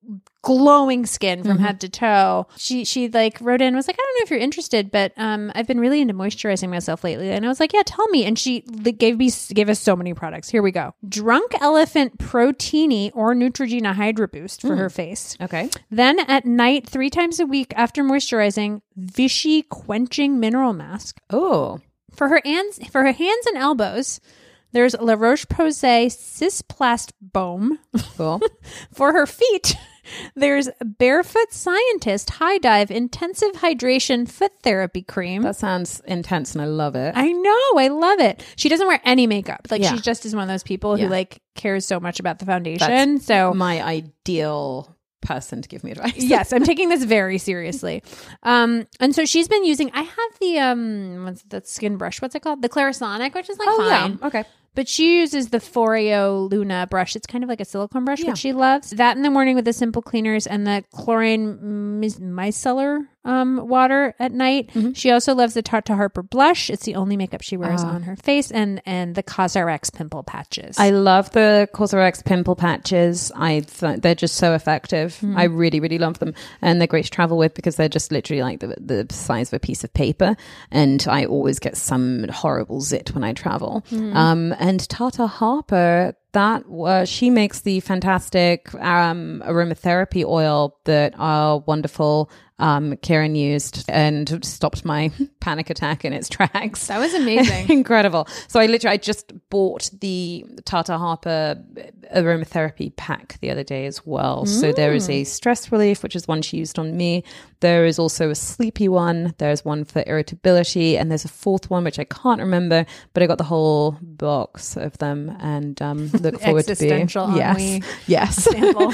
glowing skin from Mm-hmm. head to toe. She she like wrote in, was like, I don't know if you're interested, but um, I've been really into moisturizing myself lately. And I was like, yeah, tell me. And she li- gave me gave us so many products. Here we go: Drunk Elephant Protini or Neutrogena Hydra Boost for her face. Okay. Then at night, three times a week after moisturizing, Vichy Quenching Mineral Mask. Oh. For her hands, for her hands and elbows, there's La Roche-Posay Cysplast Baume. Cool. For her feet, There's Barefoot Scientist High Dive Intensive Hydration Foot Therapy Cream. That sounds intense and I love it. I know. I love it. She doesn't wear any makeup. Like Yeah. she just is one of those people Yeah. who like cares so much about the foundation. That's so my ideal person to give me advice. yes, I'm taking this very seriously. Um, and so she's been using, I have the, um, what's the skin brush? What's it called? The Clarisonic, which is like Oh, fine. yeah. Okay. But she uses the Foreo Luna brush. It's kind of like a silicone brush, Yeah. which she loves. That in the morning with the simple cleaners and the chlorine mis- micellar um, water at night. Mm-hmm. She also loves the Tarte Harper blush. It's the only makeup she wears Ah. on her face, and and the Cosrx pimple patches. I love the Cosrx pimple patches. I th- they're just so effective. Mm-hmm. I really, really love them, and they're great to travel with because they're just literally like the the size of a piece of paper. And I always get some horrible zit when I travel. Mm-hmm. Um, and Tarte Harper, that uh, she makes the fantastic um, aromatherapy oil that our wonderful um, Karen used and stopped my panic attack in its tracks. That was amazing. Incredible. So I literally, I just bought the Tarte Harper aromatherapy pack the other day as well. Mm. So there is a stress relief, which is one she used on me. There is also a sleepy one. There's one for irritability. And there's a fourth one, which I can't remember, but I got the whole box of them and um, look forward to being. Existential Yes. ennui Yes. sample.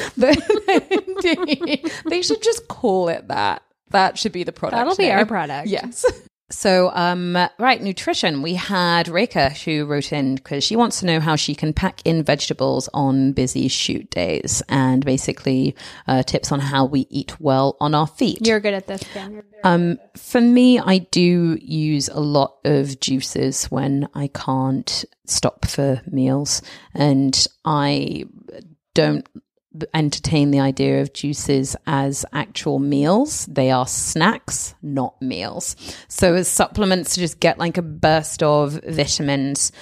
They should just call it that. That should be the product. That'll be name. our product. Yes. So, um, right, nutrition. We had Reka who wrote in because she wants to know how she can pack in vegetables on busy shoot days and basically uh, tips on how we eat well on our feet. You're good at this, Ken. You're very Um, for me, I do use a lot of juices when I can't stop for meals, and I don't entertain the idea of juices as actual meals. They are snacks, not meals. So as supplements to just get like a burst of vitamins,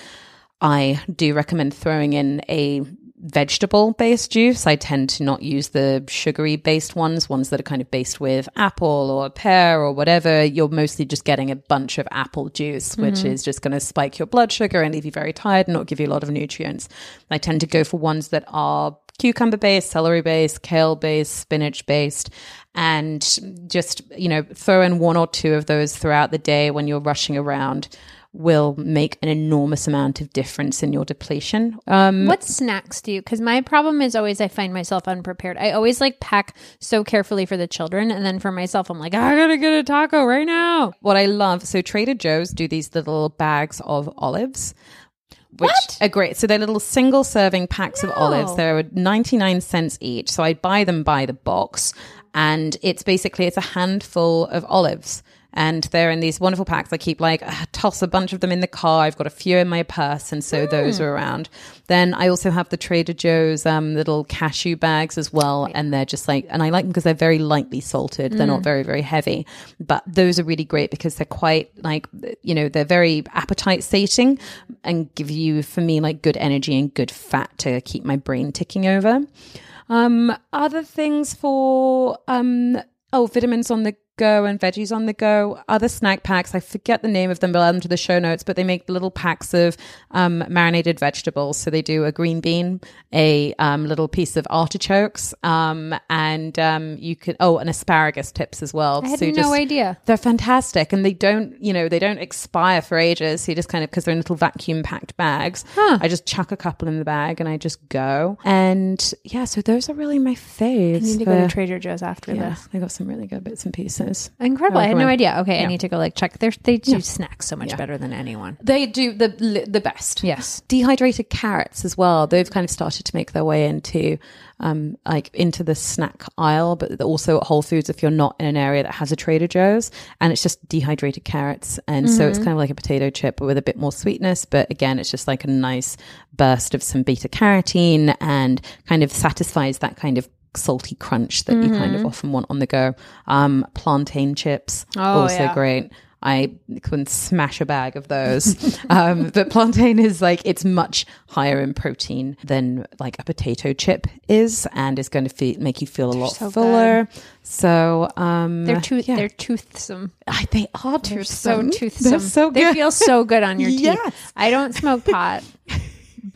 I do recommend throwing in a vegetable-based juice. I tend to not use the sugary-based ones, ones that are kind of based with apple or pear or whatever. You're mostly just getting a bunch of apple juice, which mm-hmm. is just going to spike your blood sugar and leave you very tired and not give you a lot of nutrients. I tend to go for ones that are cucumber-based, celery-based, kale-based, spinach-based, and just, you know, throw in one or two of those throughout the day when you're rushing around will make an enormous amount of difference in your depletion. Um, What snacks do you? Because my problem is always I find myself unprepared. I always like pack so carefully for the children, and then for myself, I'm like, I gotta get a taco right now. What I love, so Trader Joe's do these little bags of olives. Which What? are great. So they're little single serving packs No. of olives. They're ninety-nine cents each. So I buy them by the box, and it's basically, it's a handful of olives. And they're in these wonderful packs. I keep like, uh, toss a bunch of them in the car. I've got a few in my purse. And so mm. those are around. Then I also have the Trader Joe's um, little cashew bags as well. Yeah. And they're just like, and I like them because they're very lightly salted. They're mm. not very, very heavy. But those are really great because they're quite like, you know, they're very appetite sating and give you, for me, like good energy and good fat to keep my brain ticking over. Um, other things for, um, oh, vitamins on the go and veggies on the go, other snack packs. I forget the name of them, but I'll add them to the show notes. But they make little packs of um, marinated vegetables. So they do a green bean, a um, little piece of artichokes, um, and um, you could oh, and asparagus tips as well. I had so no just, idea. They're fantastic, and they don't, you know, they don't expire for ages. So you just kind of, because they're in little vacuum packed bags. Huh. I just chuck a couple in the bag and I just go. And yeah, so those are really my faves. I need to for, go to Trader Joe's after yeah, this. they got some really good bits and pieces. Incredible. I, I had no recommend. idea. Okay, Yeah. I need to go like check. They're, they do Yeah. snacks so much Yeah. better than anyone. They do the the best. Yes. Dehydrated carrots as well. They've kind of started to make their way into um like into the snack aisle, but also at Whole Foods if you're not in an area that has a Trader Joe's, and it's just dehydrated carrots, and mm-hmm. so it's kind of like a potato chip but with a bit more sweetness, but again it's just like a nice burst of some beta carotene and kind of satisfies that kind of salty crunch that mm-hmm. you kind of often want on the go. Um, plantain chips, oh, also yeah. great. I couldn't smash a bag of those. um, but plantain is like, it's much higher in protein than like a potato chip is, and is going to fe- make you feel a They're lot so fuller. Good. So um, they're tooth, yeah. they're toothsome. I, they are They're toothsome. so toothsome. They're so good. They feel so good on your teeth. Yes. I don't smoke pot, but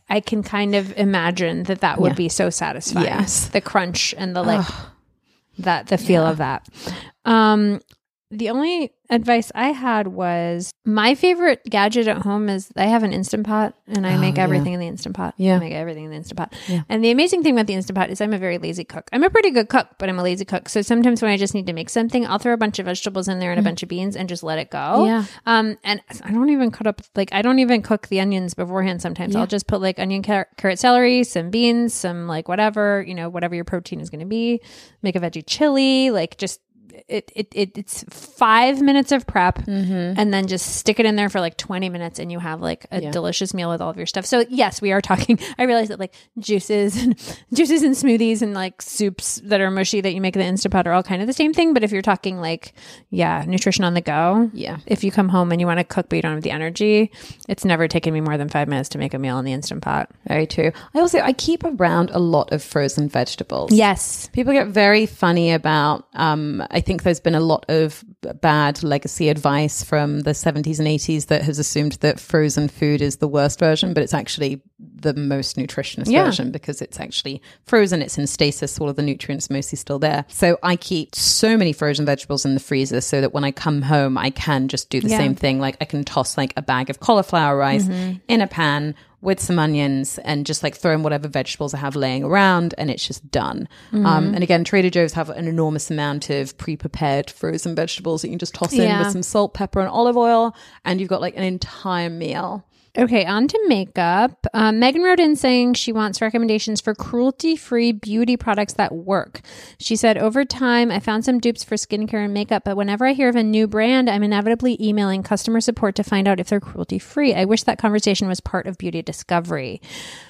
I can kind of imagine that that would Yeah. be so satisfying. Yes. The crunch and the like, that the feel Yeah. of that. Um, the only advice I had was my favorite gadget at home is I have an Instant Pot and I Oh, make yeah. everything in the Instant Pot. Yeah. I make everything in the Instant Pot. Yeah. And the amazing thing about the Instant Pot is I'm a very lazy cook. I'm a pretty good cook, but I'm a lazy cook. So sometimes when I just need to make something, I'll throw a bunch of vegetables in there and a bunch of beans and just let it go. Yeah. Um, and I don't even cut up, like, I don't even cook the onions beforehand sometimes. Yeah. I'll just put like onion, car- carrot, celery, some beans, some like whatever, you know, whatever your protein is going to be. Make a veggie chili, like just It, it it it's five minutes of prep Mm-hmm. and then just stick it in there for like twenty minutes and you have like a Yeah. delicious meal with all of your stuff. So yes, we are talking. I realize that like juices and juices and smoothies and like soups that are mushy that you make in the Instant Pot are all kind of the same thing. But if you're talking like, yeah, nutrition on the go. Yeah. If you come home and you want to cook but you don't have the energy, it's never taken me more than five minutes to make a meal in the Instant Pot. Very true. I also, I keep around a lot of frozen vegetables. Yes. People get very funny about, um, I think there's been a lot of bad legacy advice from the seventies and eighties that has assumed that frozen food is the worst version, but it's actually the most nutritious Yeah. version because it's actually frozen, it's in stasis, all of the nutrients mostly still there. So I keep so many frozen vegetables in the freezer so that when I come home, I can just do the Yeah. same thing. Like I can toss like a bag of cauliflower rice in a pan with some onions and just like throw in whatever vegetables I have laying around and it's just done. Um, and again, Trader Joe's have an enormous amount of pre-prepared frozen vegetables that you can just toss in Yeah. with some salt, pepper and olive oil and you've got like an entire meal. Okay, on to makeup. Um, Megan wrote in saying she wants recommendations for cruelty-free beauty products that work. She said, over time, I found some dupes for skincare and makeup, but whenever I hear of a new brand, I'm inevitably emailing customer support to find out if they're cruelty-free. I wish that conversation was part of beauty discovery.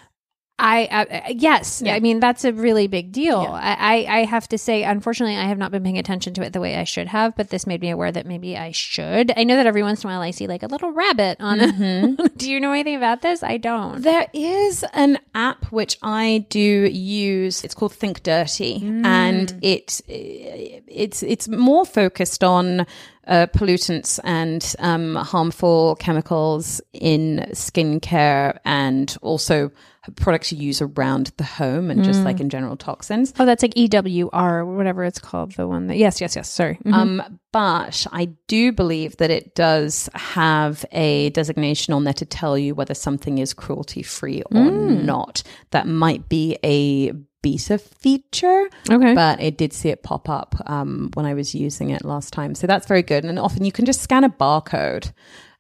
I, uh, yes, Yeah. I mean, that's a really big deal. Yeah. I, I I have to say, unfortunately, I have not been paying attention to it the way I should have, but this made me aware that maybe I should. I know that every once in a while I see like a little rabbit on Mm-hmm. a, do you know anything about this? I don't. There is an app which I do use. It's called Think Dirty, and it it's it's more focused on uh, pollutants and um, harmful chemicals in skincare, and also products you use around the home, and just like in general toxins. Oh, that's like E W R or whatever it's called. The one that, yes, yes, yes. Sorry. Mhm. Um, but I do believe that it does have a designation on there to tell you whether something is cruelty free or not. That might be a beta feature, Okay. but I did see it pop up um, when I was using it last time. So that's very good. And often you can just scan a barcode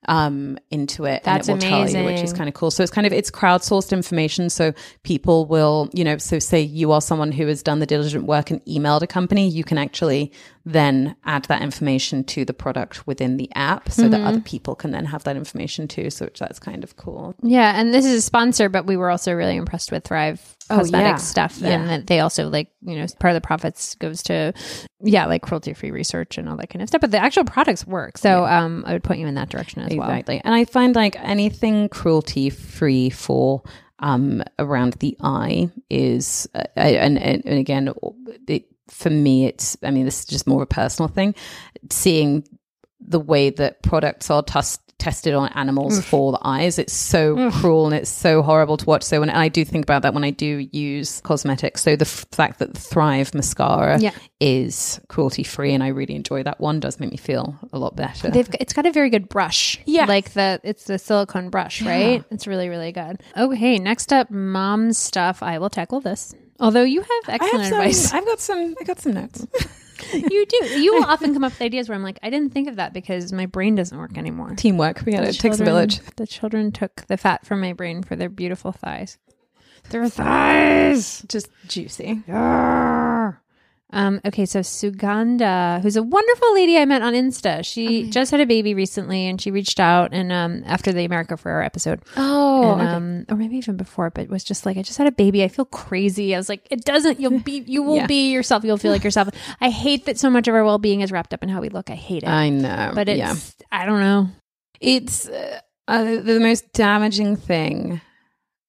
um into it That's and it will tell you, which is amazing. kind of cool. So it's kind of it's crowdsourced information, so people will, you know, so say you are someone who has done the diligent work and emailed a company, you can actually then add that information to the product within the app so Mm-hmm. that other people can then have that information too. So that's kind of cool. Yeah, and this is a sponsor, but we were also really impressed with Thrive Oh, Cosmetics yeah. stuff, Yeah. and that they also like, you know, part of the profits goes to, yeah, like cruelty free research and all that kind of stuff. But the actual products work, so um, I would point you in that direction as well. Exactly. And I find like anything cruelty free for um around the eye is uh, and, and and again it, for me it's I mean this is just more of a personal thing, seeing the way that products are tus- tested on animals for the eyes, it's so cruel and it's so horrible to watch. So when I do think about that when I do use cosmetics, so the f- fact that the Thrive mascara Yeah. is cruelty free and I really enjoy that one does make me feel a lot better. They've it's got a very good brush. Yeah. Like the it's the silicone brush, right? It's really, really good. Okay, next up, mom stuff. I will tackle this. Although you have I excellent have some, advice. I've got some I got some notes. You do. You will often come up with ideas where I'm like, I didn't think of that because my brain doesn't work anymore. Teamwork. We got The it. It takes a children- village. The children took the fat from my brain for their beautiful thighs. Their thighs. Just juicy. Yarr. Um, okay, so Suganda, who's a wonderful lady I met on Insta. She just had a baby recently, and she reached out and um after the America Ferrera episode. Oh, And, um, or maybe even before, but was just like, I just had a baby. I feel crazy. I was like, it doesn't. You'll be. You will Yeah. be yourself. You'll feel like yourself. I hate that so much of our well being is wrapped up in how we look. I hate it. I know. but it's. yeah. I don't know. It's uh, uh, the most damaging thing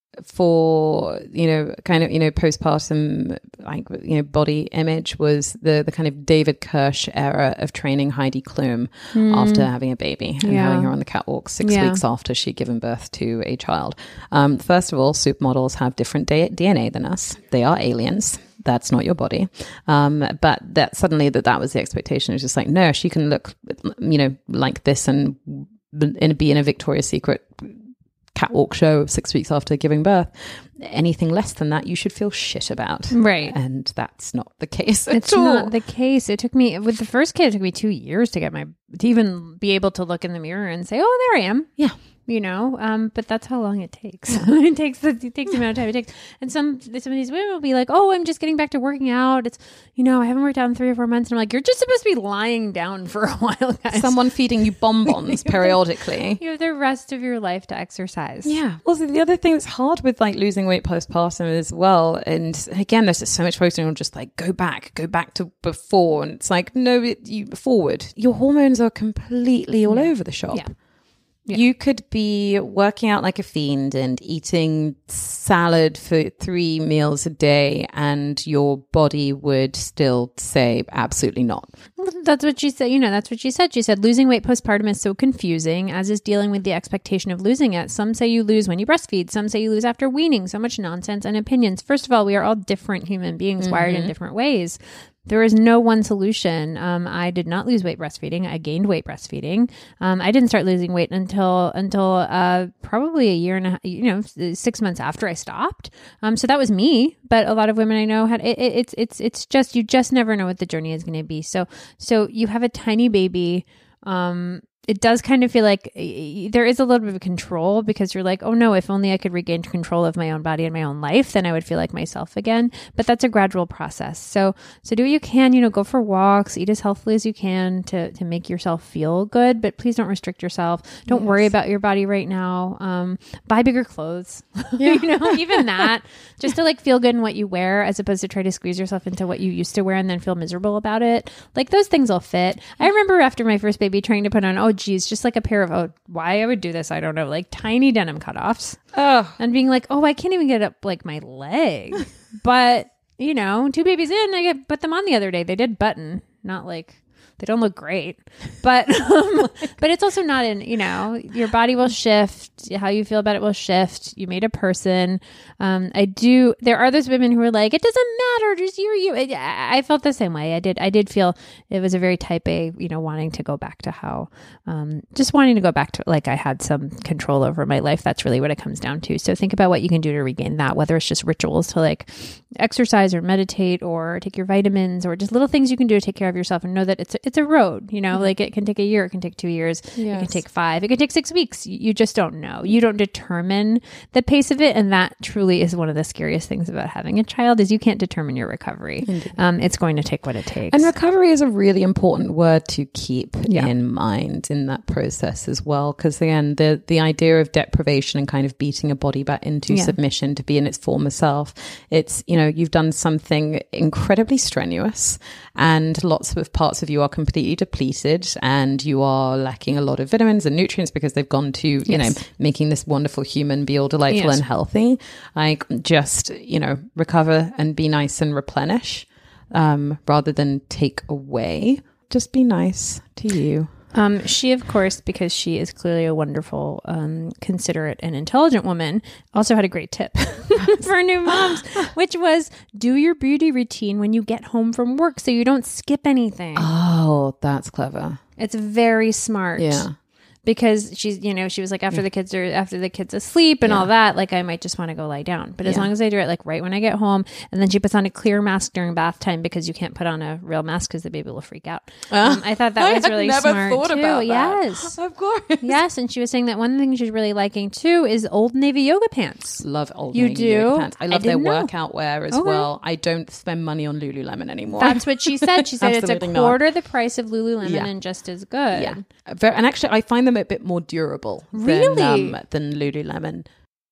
for, you know, kind of, you know, postpartum, like, you know, body image was the the kind of David Kirsch era of training Heidi Klum mm. after having a baby and yeah. having her on the catwalk six yeah. weeks after she'd given birth to a child. Um, first of all, supermodels have different D N A than us. They are aliens. That's not your body. Um, but that suddenly that that was the expectation. It was just like, no, she can look, you know, like this and and be in a Victoria's Secret catwalk show six weeks after giving birth. Anything less than that, you should feel shit about. Right. And that's not the case at it's all. It's not the case. It took me, with the first kid, it took me two years to get my, to even be able to look in the mirror and say, oh, there I am. Yeah. You know, um, but that's how long it takes. it takes the it takes the amount of time it takes. And some some of these women will be like, "Oh, I'm just getting back to working out. It's, you know, I haven't worked out in three or four months." And I'm like, "You're just supposed to be lying down for a while, guys. Someone feeding you bonbons periodically. You have the rest of your life to exercise." Yeah. Also, the other thing that's hard with like losing weight postpartum as well, and again, there's just so much focusing on just like go back, go back to before, and it's like no, it, you forward. Your hormones are completely all yeah. over the shop. Yeah. Yeah. You could be working out like a fiend and eating salad for three meals a day and your body would still say absolutely not. That's what she said. You know, that's what she said. She said, losing weight postpartum is so confusing, as is dealing with the expectation of losing it. Some say you lose when you breastfeed. Some say you lose after weaning. So much nonsense and opinions. First of all, we are all different human beings mm-hmm. wired in different ways. There is no one solution. Um, I did not lose weight breastfeeding. I gained weight breastfeeding. Um, I didn't start losing weight until until uh, probably a year and a half, you know, six months after I stopped. Um, so that was me. But a lot of women I know had it, it, it's it's it's just you just never know what the journey is going to be. So so you have a tiny baby. Um, it does kind of feel like there is a little bit of control because you're like, oh no, if only I could regain control of my own body and my own life, then I would feel like myself again. But that's a gradual process. So, so do what you can, you know, go for walks, eat as healthfully as you can to, to make yourself feel good, but please don't restrict yourself. Don't yes. worry about your body right now. Um, buy bigger clothes, yeah. you know, even that, just to like feel good in what you wear as opposed to try to squeeze yourself into what you used to wear and then feel miserable about it. Like those things will fit. I remember after my first baby trying to put on, oh, geez, just like a pair of, oh, why I would do this, I don't know, like tiny denim cutoffs. Oh. And being like, oh, I can't even get up like my leg. But, you know, two babies in, I get, put them on the other day. They did button, not like, they don't look great. But, um, but it's also not in, you know, your body will shift. How you feel about it will shift. You made a person. Um, I do, there are those women who are like, it doesn't matter, just you or you. I, I felt the same way. I did, I did feel it was a very type A, you know, wanting to go back to how, um, just wanting to go back to like I had some control over my life. That's really what it comes down to. So think about what you can do to regain that, whether it's just rituals to like exercise or meditate or take your vitamins or just little things you can do to take care of yourself and know that it's, it's a road, you know, mm-hmm. like it can take a year, it can take two years, yes. it can take five, it can take six weeks. You just don't know. You don't determine the pace of it. And that truly is one of the scariest things about having a child is you can't determine your recovery. Um, it's going to take what it takes. And recovery is a really important word to keep yeah. in mind in that process as well. Because again, the, the idea of deprivation and kind of beating a body back into yeah. submission to be in its former self, it's, you know, you've done something incredibly strenuous and lots of parts of you are completely depleted and you are lacking a lot of vitamins and nutrients because they've gone to, you yes. know, making this wonderful human be all delightful yes. and healthy. Like just, you know, recover and be nice and replenish um, rather than take away. Just be nice to you. Um, she, of course, because she is clearly a wonderful, um, considerate and intelligent woman, also had a great tip for new moms, which was do your beauty routine when you get home from work so you don't skip anything. Oh, that's clever. It's very smart. Yeah. Because she's, you know, she was like, after yeah. the kids are, after the kids asleep and yeah. all that, like I might just want to go lie down. But as yeah. long as I do it like right when I get home, and then she puts on a clear mask during bath time because you can't put on a real mask because the baby will freak out. Uh, um, I thought that I was really never smart thought too. About yes, that. Of course. Yes, and she was saying that one thing she's really liking too is Old Navy yoga pants. Love Old you Navy do? yoga pants. I love I their know. workout wear as okay. well. I don't spend money on Lululemon anymore. That's what she said. She said it's a quarter not. the price of Lululemon yeah. and just as good. Yeah, and actually, I find them a bit more durable. Really? Than, um, than Lululemon.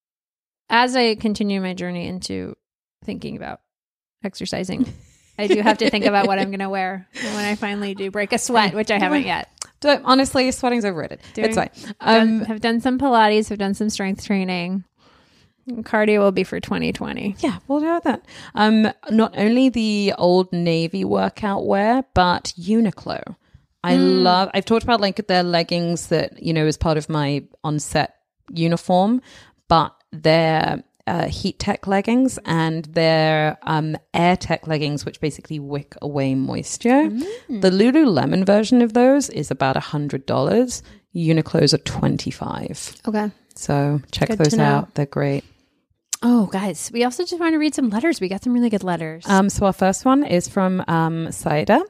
As I continue my journey into thinking about exercising, I do have to think about what I'm going to wear when I finally do break a sweat, which I haven't yet. Don't, honestly, sweating's overrated. Doing, it's fine. Um, done, have done some Pilates, have done some strength training. Cardio will be for twenty twenty. Yeah, we'll do that. Um, not only the Old Navy workout wear, but Uniqlo. I mm. love, I've talked about like their leggings that, you know, is part of my on-set uniform, but their uh, heat tech leggings and their um, air tech leggings, which basically wick away moisture. Mm. The Lululemon version of those is about one hundred dollars. Uniqlo's are twenty-five dollars. Okay. So check good those out. They're great. Oh, guys, we also just want to read some letters. We got some really good letters. Um, so our first one is from um, Saida,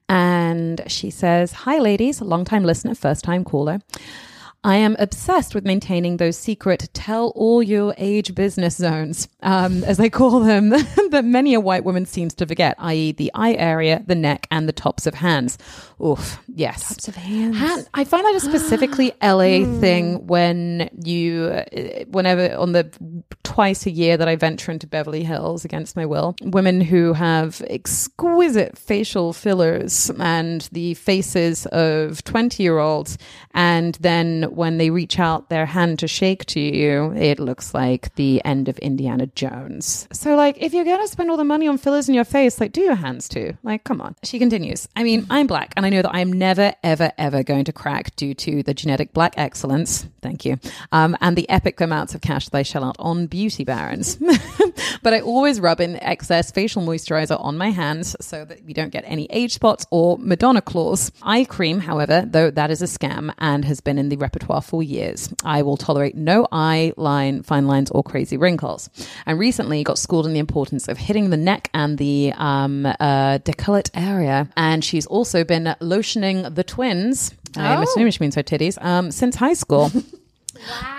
and she says, "Hi, ladies, long-time listener, first-time caller. I am obsessed with maintaining those secret tell all your age business zones, um, as I call them, that many a white woman seems to forget, that is the eye area, the neck, and the tops of hands." Oof, yes. Tops of hands. Hand, I find that a specifically L A thing when you, whenever on the twice a year that I venture into Beverly Hills against my will, women who have exquisite facial fillers and the faces of twenty-year-olds, and then when they reach out their hand to shake to you, it looks like the end of Indiana Jones. So, like, if you're going to spend all the money on fillers in your face, like, do your hands too. Like, come on. She continues, "I mean, I'm black, and I know that I'm never, ever, ever going to crack due to the genetic black excellence, thank you, um, and the epic amounts of cash that I shell out on beauty barons. But I always rub in excess facial moisturizer on my hands so that we don't get any age spots or Madonna claws. Eye cream, however, though that is a scam and has been in the repertoire for years. I will tolerate no eye line, fine lines, or crazy wrinkles. And recently got schooled in the importance of hitting the neck and the um, uh, décolleté area. And she's also been lotioning the twins, oh. I'm assuming she means her titties, um, since high school." Wow.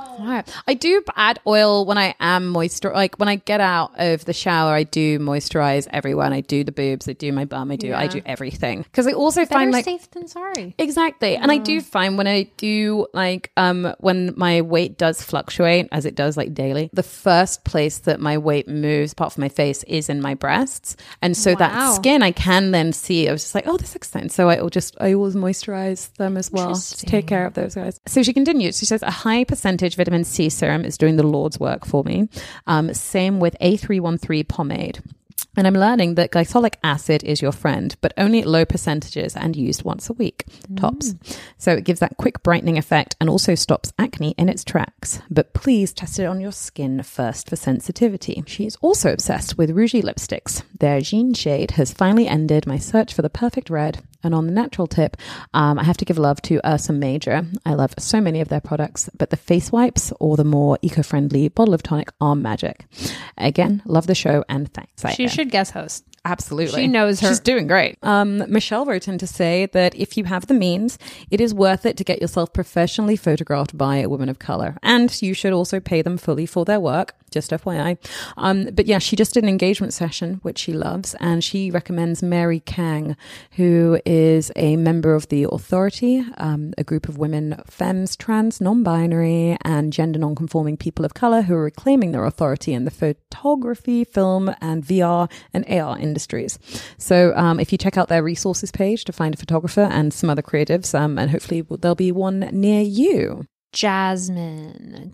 I do add oil when I am moisture. Like when I get out of the shower, I do moisturize everywhere. And I do the boobs, I do my bum, I do yeah. I do everything. Because I also Better find like safe than sorry. Exactly. Yeah. And I do find when I do like um when my weight does fluctuate, as it does like daily, the first place that my weight moves, apart from my face, is in my breasts. And so wow. that skin I can then see. I was just like, oh, this looks fine. So I will just I always moisturize them as well. Just take care of those guys. So she continues. She says, "A high percentage vitamin C serum is doing the Lord's work for me. Um, same with A three thirteen pomade. And I'm learning that glycolic acid is your friend, but only at low percentages and used once a week, tops. Mm. So it gives that quick brightening effect and also stops acne in its tracks. But please test it on your skin first for sensitivity." She is also obsessed with Rouge lipsticks. Their Jean shade has finally ended my search for the perfect red. And on the natural tip, um, I have to give love to Ursa Major. I love so many of their products, but the face wipes or the more eco-friendly bottle of tonic are magic. Again, love the show and thanks. She should guest host. Absolutely. She knows her. She's doing great. Um, Michelle wrote in to say that if you have the means, it is worth it to get yourself professionally photographed by a woman of color. And you should also pay them fully for their work, just F Y I. Um, but yeah, she just did an engagement session, which she loves. And she recommends Mary Kang, who is a member of the Authority, um, a group of women, femmes, trans, non-binary, and gender non-conforming people of color who are reclaiming their authority in the photography, film, and V R and A R industries. So um, if you check out their resources page to find a photographer and some other creatives, um, and hopefully there'll be one near you. Jasmine.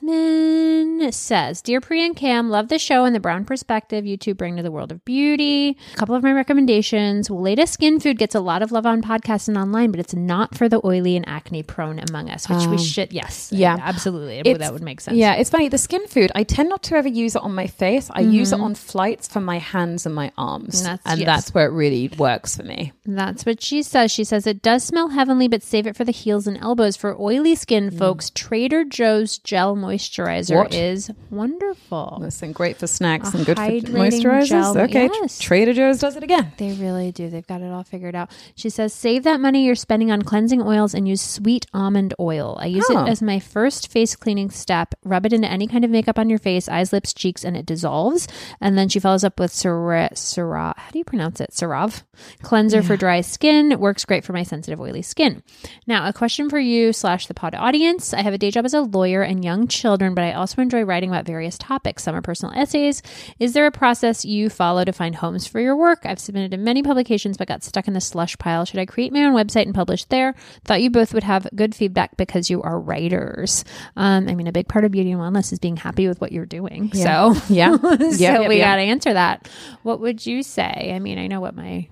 Jasmine says, "Dear Pri and Cam, love the show and the brown perspective you two bring to the world of beauty. A couple of my recommendations. Latest skin food gets a lot of love on podcasts and online, but it's not for the oily and acne prone among us," which um, we should, yes. Yeah. Absolutely. That would make sense. Yeah, it's funny. The skin food, I tend not to ever use it on my face. I mm-hmm. use it on flights for my hands and my arms. And that's, and yes. that's where it really works for me. That's what she says. She says, "It does smell heavenly, but save it for the heels and elbows. For oily skin, folks, Trader Joe's Gel Moisturizer what? is wonderful. Listen, great for snacks a and good for moisturizers. Gel, okay, yes. Trader Joe's does it again. They really do. They've got it all figured out." She says, "Save that money you're spending on cleansing oils and use sweet almond oil. I use oh. it as my first face cleaning step. Rub it into any kind of makeup on your face, eyes, lips, cheeks, and it dissolves." And then she follows up with Cerav. Cerav. How do you pronounce it? Cerav cleanser yeah. for dry skin. It works great for my sensitive, oily skin. Now, a question for you slash the pod audience. clients. I have a day job as a lawyer and young children, but I also enjoy writing about various topics. Some are personal essays. Is there a process you follow to find homes for your work? I've submitted to many publications, but got stuck in the slush pile. Should I create my own website and publish there? Thought you both would have good feedback because you are writers. Um, I mean, a big part of beauty and wellness is being happy with what you're doing. Yeah. So, yeah. so yeah, yeah, we yeah. got to answer that. What would you say? I mean, I know what my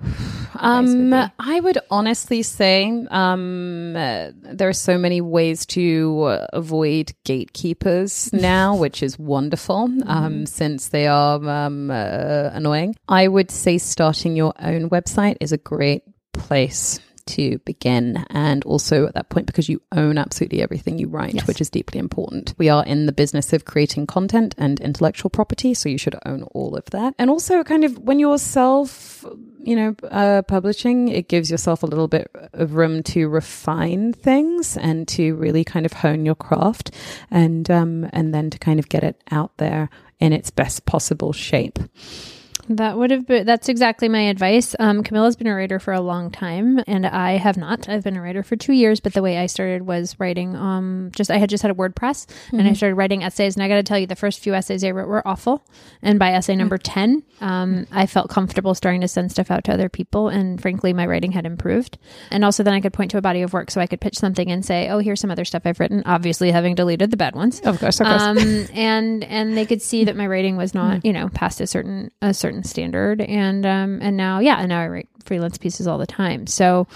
Um, would I would honestly say um, uh, there are so many ways to uh, avoid gatekeepers now, which is wonderful um, mm-hmm. since they are um, uh, annoying. I would say starting your own website is a great place to begin, and also at that point, because you own absolutely everything you write, yes. which is deeply important. We are in the business of creating content and intellectual property, so you should own all of that. And also kind of when you're self, you know, uh, publishing, it gives yourself a little bit of room to refine things and to really kind of hone your craft, and um, and then to kind of get it out there in its best possible shape. That would have been, that's exactly my advice. Um, Camilla's been a writer for a long time, and I have not. I've been a writer for two years, but the way I started was writing, um, just, I had just had a WordPress mm-hmm. and I started writing essays, and I got to tell you, the first few essays I wrote were awful. And by essay number ten, um, I felt comfortable starting to send stuff out to other people. And frankly, my writing had improved. And also then I could point to a body of work, so I could pitch something and say, oh, here's some other stuff I've written, obviously having deleted the bad ones. Of course, of course. Um, and, and they could see that my writing was not, you know, past a certain, a certain standard, and um and now yeah and now I write freelance pieces all the time, so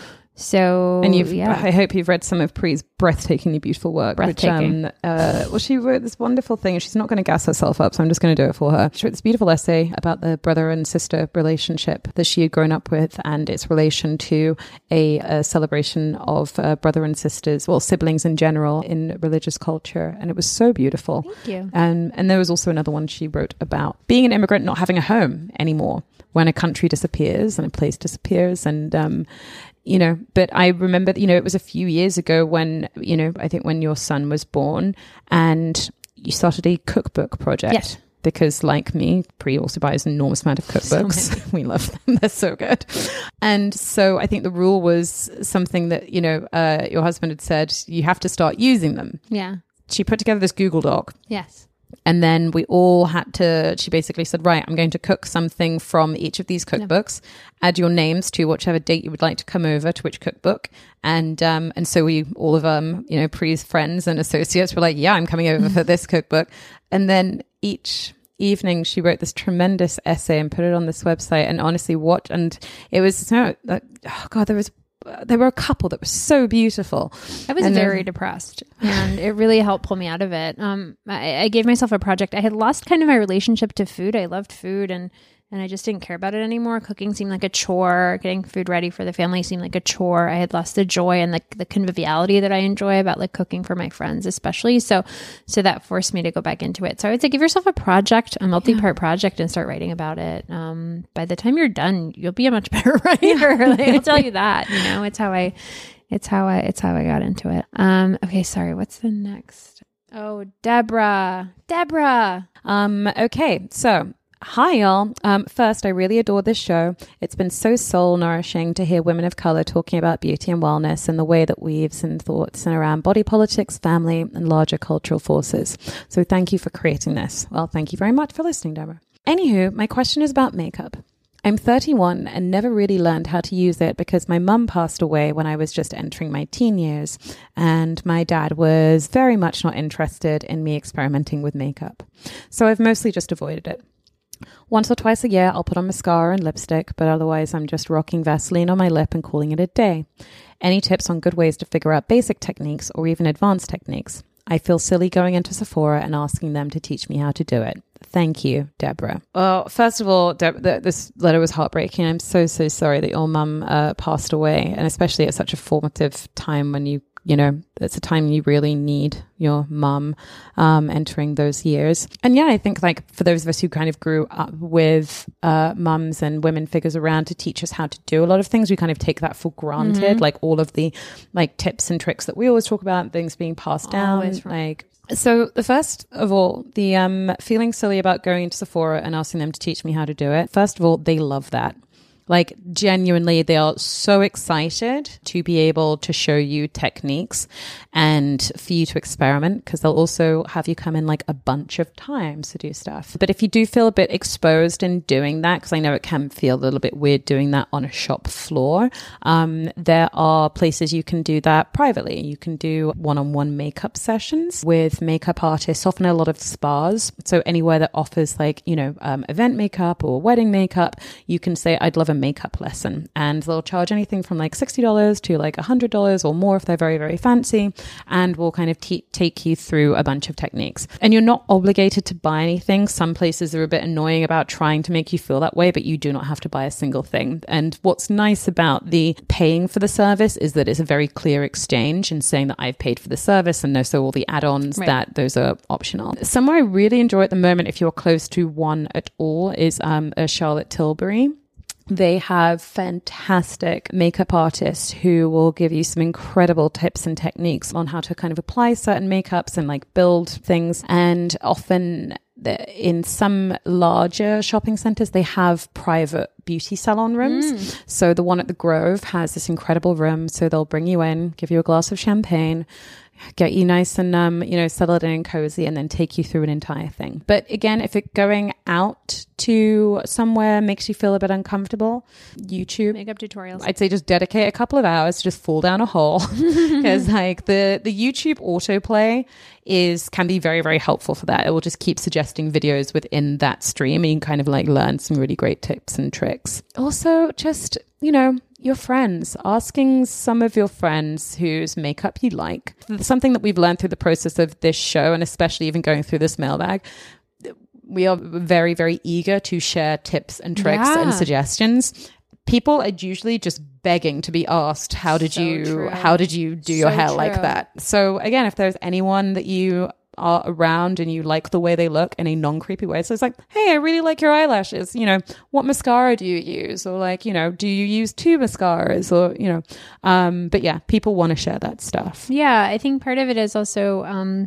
so and you've yeah I hope you've read some of Pri's breathtakingly beautiful work, breathtaking. which um uh well she wrote this wonderful thing. She's not going to gas herself up, so I'm just going to do it for her. She wrote this beautiful essay about the brother and sister relationship that she had grown up with, and its relation to a, a celebration of uh, brother and sisters, well, siblings in general, in religious culture, and it was so beautiful. Thank you. And and there was also another one she wrote about being an immigrant, not having a home anymore when a country disappears and a place disappears, and um you know, but I remember, you know, it was a few years ago when, you know, I think when your son was born, and you started a cookbook project. Yes. Because like me, Pri also buys an enormous amount of cookbooks. So we love them. They're so good. And so I think the rule was something that, you know, uh, your husband had said, you have to start using them. Yeah. She put together this Google Doc. Yes. And then we all had to, she basically said, right, I'm going to cook something from each of these cookbooks, yeah. add your names to whichever date you would like to come over to which cookbook. And um, and so we, all of um, you know, Pri's friends and associates were like, yeah, I'm coming over for this cookbook. And then each evening she wrote this tremendous essay and put it on this website, and honestly watch, and it was, so, oh God, there was there were a couple that were so beautiful. I was and very then, depressed, and it really helped pull me out of it. Um, I, I gave myself a project. I had lost kind of my relationship to food. I loved food, and and I just didn't care about it anymore. Cooking seemed like a chore. Getting food ready for the family seemed like a chore. I had lost the joy and the, the conviviality that I enjoy about like cooking for my friends, especially. So, so that forced me to go back into it. So I would say give yourself a project, a multi-part yeah. project, and start writing about it. Um, by the time you're done, you'll be a much better writer. Yeah. Like, I'll tell you that. You know, it's how I, it's how I, it's how I got into it. Um, okay, sorry. What's the next? Oh, Deborah, Deborah. Um, okay, so. Hi, y'all. Um, first, I really adore this show. It's been so soul nourishing to hear women of color talking about beauty and wellness in the way that weaves in thoughts and around body politics, family, and larger cultural forces. So thank you for creating this. Well, thank you very much for listening, Deborah. Anywho, my question is about makeup. I'm thirty-one and never really learned how to use it because my mum passed away when I was just entering my teen years, and my dad was very much not interested in me experimenting with makeup. So I've mostly just avoided it. Once or twice a year, I'll put on mascara and lipstick, but otherwise I'm just rocking Vaseline on my lip and calling it a day. Any tips on good ways to figure out basic techniques or even advanced techniques? I feel silly going into Sephora and asking them to teach me how to do it. Thank you, Deborah. Well, first of all, Deb- th- this letter was heartbreaking. I'm so, so sorry that your mum uh, passed away, and especially at such a formative time when you You know, it's a time you really need your mum um, entering those years. And yeah, I think like for those of us who kind of grew up with uh, mums and women figures around to teach us how to do a lot of things, we kind of take that for granted. Mm-hmm. Like all of the like tips and tricks that we always talk about, things being passed down. Always like So the first of all, the um, feeling silly about going into Sephora and asking them to teach me how to do it. First of all, they love that. Like genuinely, they are so excited to be able to show you techniques and for you to experiment, because they'll also have you come in like a bunch of times to do stuff. But if you do feel a bit exposed in doing that, because I know it can feel a little bit weird doing that on a shop floor, um, there are places you can do that privately. You can do one-on-one makeup sessions with makeup artists, often a lot of spas. So anywhere that offers like, you know, um, event makeup or wedding makeup, you can say, I'd love a makeup lesson, and they'll charge anything from like sixty dollars to like one hundred dollars or more if they're very, very fancy, and will kind of te- take you through a bunch of techniques. And you're not obligated to buy anything. Some places are a bit annoying about trying to make you feel that way, but you do not have to buy a single thing. And what's nice about the paying for the service is that it's a very clear exchange in saying that I've paid for the service, and so all the add-ons, right, that those are optional. Somewhere I really enjoy at the moment, if you're close to one at all, is um, a Charlotte Tilbury. They have fantastic makeup artists who will give you some incredible tips and techniques on how to kind of apply certain makeups and like build things. And often in some larger shopping centers, they have private beauty salon rooms. Mm. So the one at the Grove has this incredible room. So they'll bring you in, give you a glass of champagne, get you nice and, um, you know, settled in and cozy, and then take you through an entire thing. But again, if it going out to somewhere makes you feel a bit uncomfortable, YouTube makeup tutorials, I'd say just dedicate a couple of hours to just fall down a hole, because like the the YouTube autoplay is can be very, very helpful for that. It will just keep suggesting videos within that stream, and you can kind of like learn some really great tips and tricks. Also, just, you know, your friends, asking some of your friends whose makeup you like. Something that we've learned through the process of this show, and especially even going through this mailbag, we are very, very eager to share tips and tricks yeah. and suggestions. People are usually just begging to be asked, how did so you true. how did you do so your hair true. like that? So again, if there's anyone that you are around and you like the way they look in a non-creepy way, so it's like, hey, I really like your eyelashes, you know, what mascara do you use? Or like, you know, do you use two mascaras? Or, you know, um but yeah, people want to share that stuff. Yeah, I think part of it is also um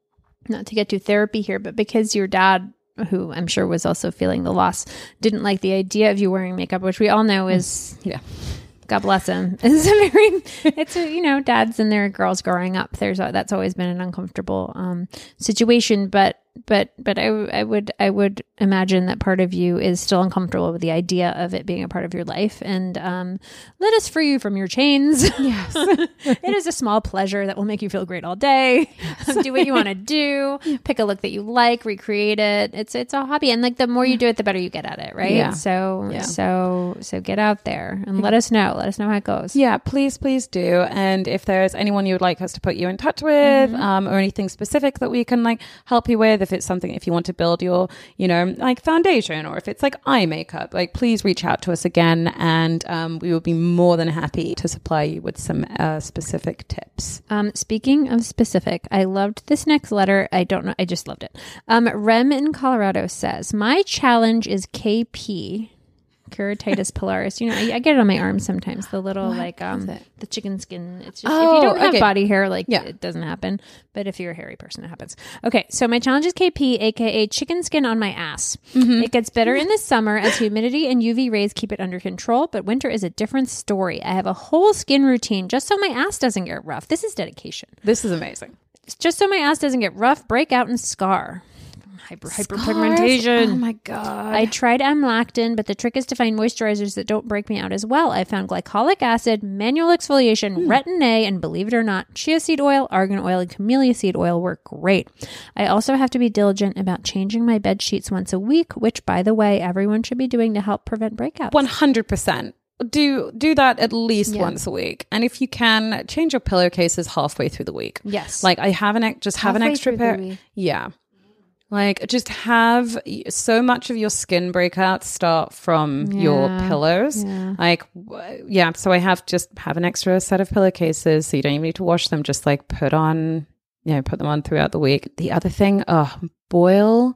not to get to therapy here, but because your dad, who I'm sure was also feeling the loss, didn't like the idea of you wearing makeup, which we all know is, yeah, God bless him. It's a very, it's a, you know, dads and their girls growing up. There's a, that's always been an uncomfortable um, situation, but but but I I would I would imagine that part of you is still uncomfortable with the idea of it being a part of your life. And um, let us free you from your chains. Yes, it is a small pleasure that will make you feel great all day. Yes. Do what you want to do. Pick a look that you like. Recreate it. It's it's a hobby, and like the more you do it, the better you get at it, right? Yeah. So yeah. so so get out there and let us know. Let us know how it goes. Yeah, please, please do. And if there's anyone you would like us to put you in touch with, mm-hmm. um, or anything specific that we can like help you with, if it's something, if you want to build your, you know, like foundation, or if it's like eye makeup, like please reach out to us again, and um, we will be more than happy to supply you with some uh, specific tips. Um, speaking of specific, I loved this next letter. I don't know. I just loved it. Um, Rem in Colorado says, my challenge is K P. Keratitis pilaris. You know, I, I get it on my arms sometimes. The little what like um the chicken skin. It's just oh, if you don't have okay. body hair, like yeah. it doesn't happen. But if you're a hairy person, it happens. Okay, so my challenge is K P, aka chicken skin on my ass. Mm-hmm. It gets better in the summer as humidity and U V rays keep it under control, but winter is a different story. I have a whole skin routine just so my ass doesn't get rough. This is dedication. This is amazing. It's just so my ass doesn't get rough, break out, and scar. Hyper, hyperpigmentation. Oh my God. I tried M-Lactin, but the trick is to find moisturizers that don't break me out as well. I found glycolic acid, manual exfoliation, hmm. retin-A, and believe it or not, chia seed oil, argan oil, and camellia seed oil work great. I also have to be diligent about changing my bed sheets once a week, which, by the way, everyone should be doing to help prevent breakouts. one hundred percent. Do do that at least yeah. once a week, and if you can, change your pillowcases halfway through the week. Yes, like I have an just have halfway an extra pair. Yeah. Like, just have so much of your skin breakouts start from yeah, your pillows. Yeah. Like, yeah, so I have just have an extra set of pillowcases, so you don't even need to wash them. Just like put on, you know, put them on throughout the week. The other thing, oh, boil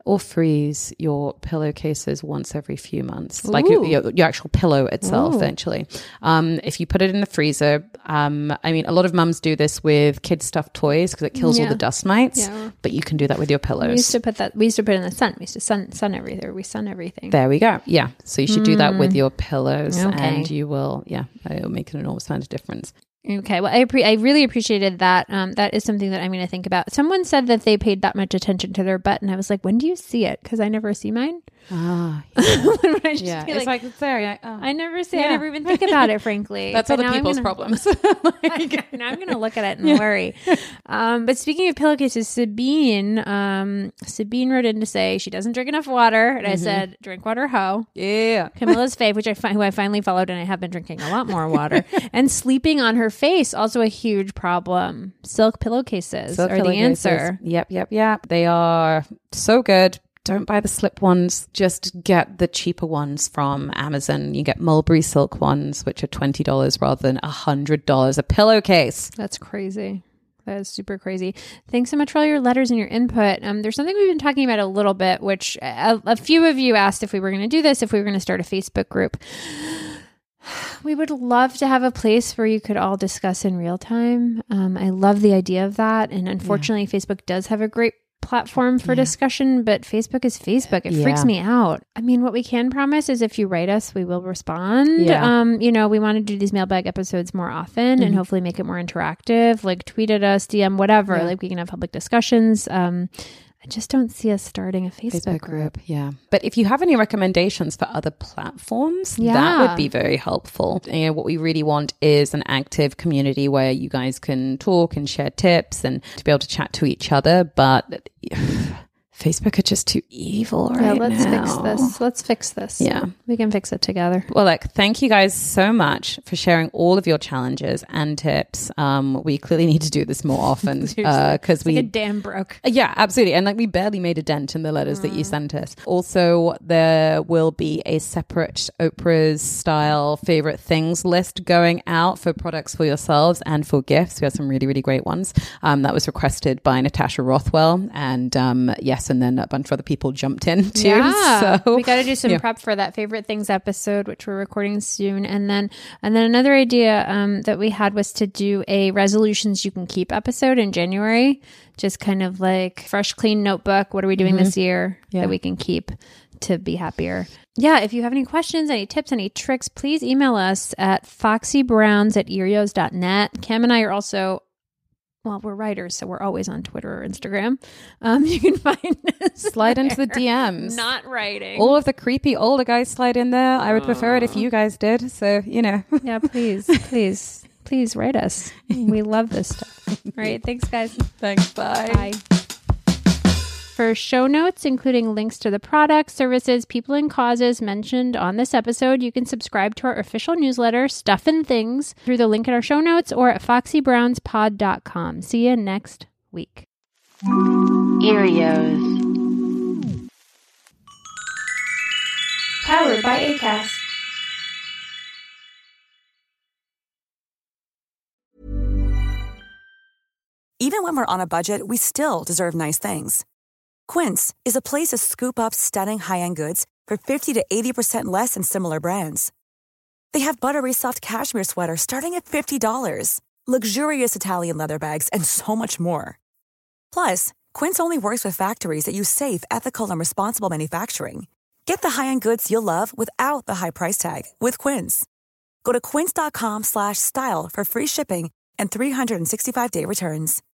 or freeze your pillowcases once every few months, like your, your, your actual pillow itself. Ooh. Eventually. Um, if you put it in the freezer, um, I mean, a lot of mums do this with kid stuffed toys because it kills yeah. all the dust mites, yeah. but you can do that with your pillows. We used to put that, we used to put it in the sun. We used to sun, sun everything. We sun everything. There we go. Yeah. So you should mm. do that with your pillows okay. and you will, yeah, it'll make an enormous amount of difference. Okay. Well, I appre- I really appreciated that. Um, that is something that I'm going to think about. Someone said that they paid that much attention to their butt, and I was like, when do you see it? Because I never see mine. Ah, yeah. I yeah. It's like, like it's there. Yeah. Oh. I never see. Yeah. I never even think about it. Frankly, that's but other people's gonna, problems. like, now I'm going to look at it and yeah. worry. Um, but speaking of pillowcases, Sabine, um, Sabine wrote in to say she doesn't drink enough water, and mm-hmm. I said, "Drink water, ho." Yeah. Camilla's fave, which I fi- who I finally followed, and I have been drinking a lot more water. And sleeping on her face, also a huge problem. Silk pillowcases Silk are pillowcases. The answer. Yep, yep, yep. They are so good. Don't buy the slip ones. Just get the cheaper ones from Amazon. You get Mulberry Silk ones, which are twenty dollars rather than one hundred dollars a pillowcase. That's crazy. That is super crazy. Thanks so much for all your letters and your input. Um, there's something we've been talking about a little bit, which a, a few of you asked if we were going to do this, if we were going to start a Facebook group. We would love to have a place where you could all discuss in real time. Um, I love the idea of that. And unfortunately, yeah. Facebook does have a great platform for yeah. discussion, but Facebook is Facebook. It yeah. freaks me out. I mean, what we can promise is if you write us, we will respond. Yeah. Um, you know, we want to do these mailbag episodes more often mm-hmm. and hopefully make it more interactive, like tweet at us, D M, whatever. Yeah. Like we can have public discussions. Um, I just don't see us starting a Facebook, Facebook group. group. Yeah. But if you have any recommendations for other platforms, yeah. that would be very helpful. You know, what we really want is an active community where you guys can talk and share tips and to be able to chat to each other. But Facebook are just too evil right yeah, let's now. fix this. Let's fix this. Yeah. We can fix it together. Well, look, thank you guys so much for sharing all of your challenges and tips. Um, we clearly need to do this more often because uh, we like a dam broke. Yeah, absolutely. And like we barely made a dent in the letters mm. that you sent us. Also, there will be a separate Oprah's style favorite things list going out for products for yourselves and for gifts. We have some really, really great ones. Um, that was requested by Natasha Rothwell. And um, yes, and then a bunch of other people jumped in too. Yeah, so we got to do some yeah. prep for that favorite things episode, which we're recording soon. And then, and then another idea um, that we had was to do a resolutions you can keep episode in January. Just kind of like fresh, clean notebook. What are we doing mm-hmm. this year yeah. that we can keep to be happier? Yeah, if you have any questions, any tips, any tricks, please email us at foxybrowns at erios dot net. Cam and I are also Well, we're writers, so we're always on Twitter or Instagram. Um, you can find us slide there. into the D Ms. Not writing. All of the creepy older guys slide in there. I would prefer it if you guys did. So, you know. Yeah, please, please, please write us. We love this stuff. All right. Thanks, guys. Thanks. Bye. Bye. For show notes, including links to the products, services, people, and causes mentioned on this episode, you can subscribe to our official newsletter, Stuff and Things, through the link in our show notes or at foxy browns pod dot com. See you next week. Erios. Powered by Acast. Even when we're on a budget, we still deserve nice things. Quince is a place to scoop up stunning high-end goods for fifty to eighty percent less than similar brands. They have buttery soft cashmere sweaters starting at fifty dollars, luxurious Italian leather bags, and so much more. Plus, Quince only works with factories that use safe, ethical, and responsible manufacturing. Get the high-end goods you'll love without the high price tag with Quince. Go to quince dot com slash style for free shipping and three sixty-five day returns.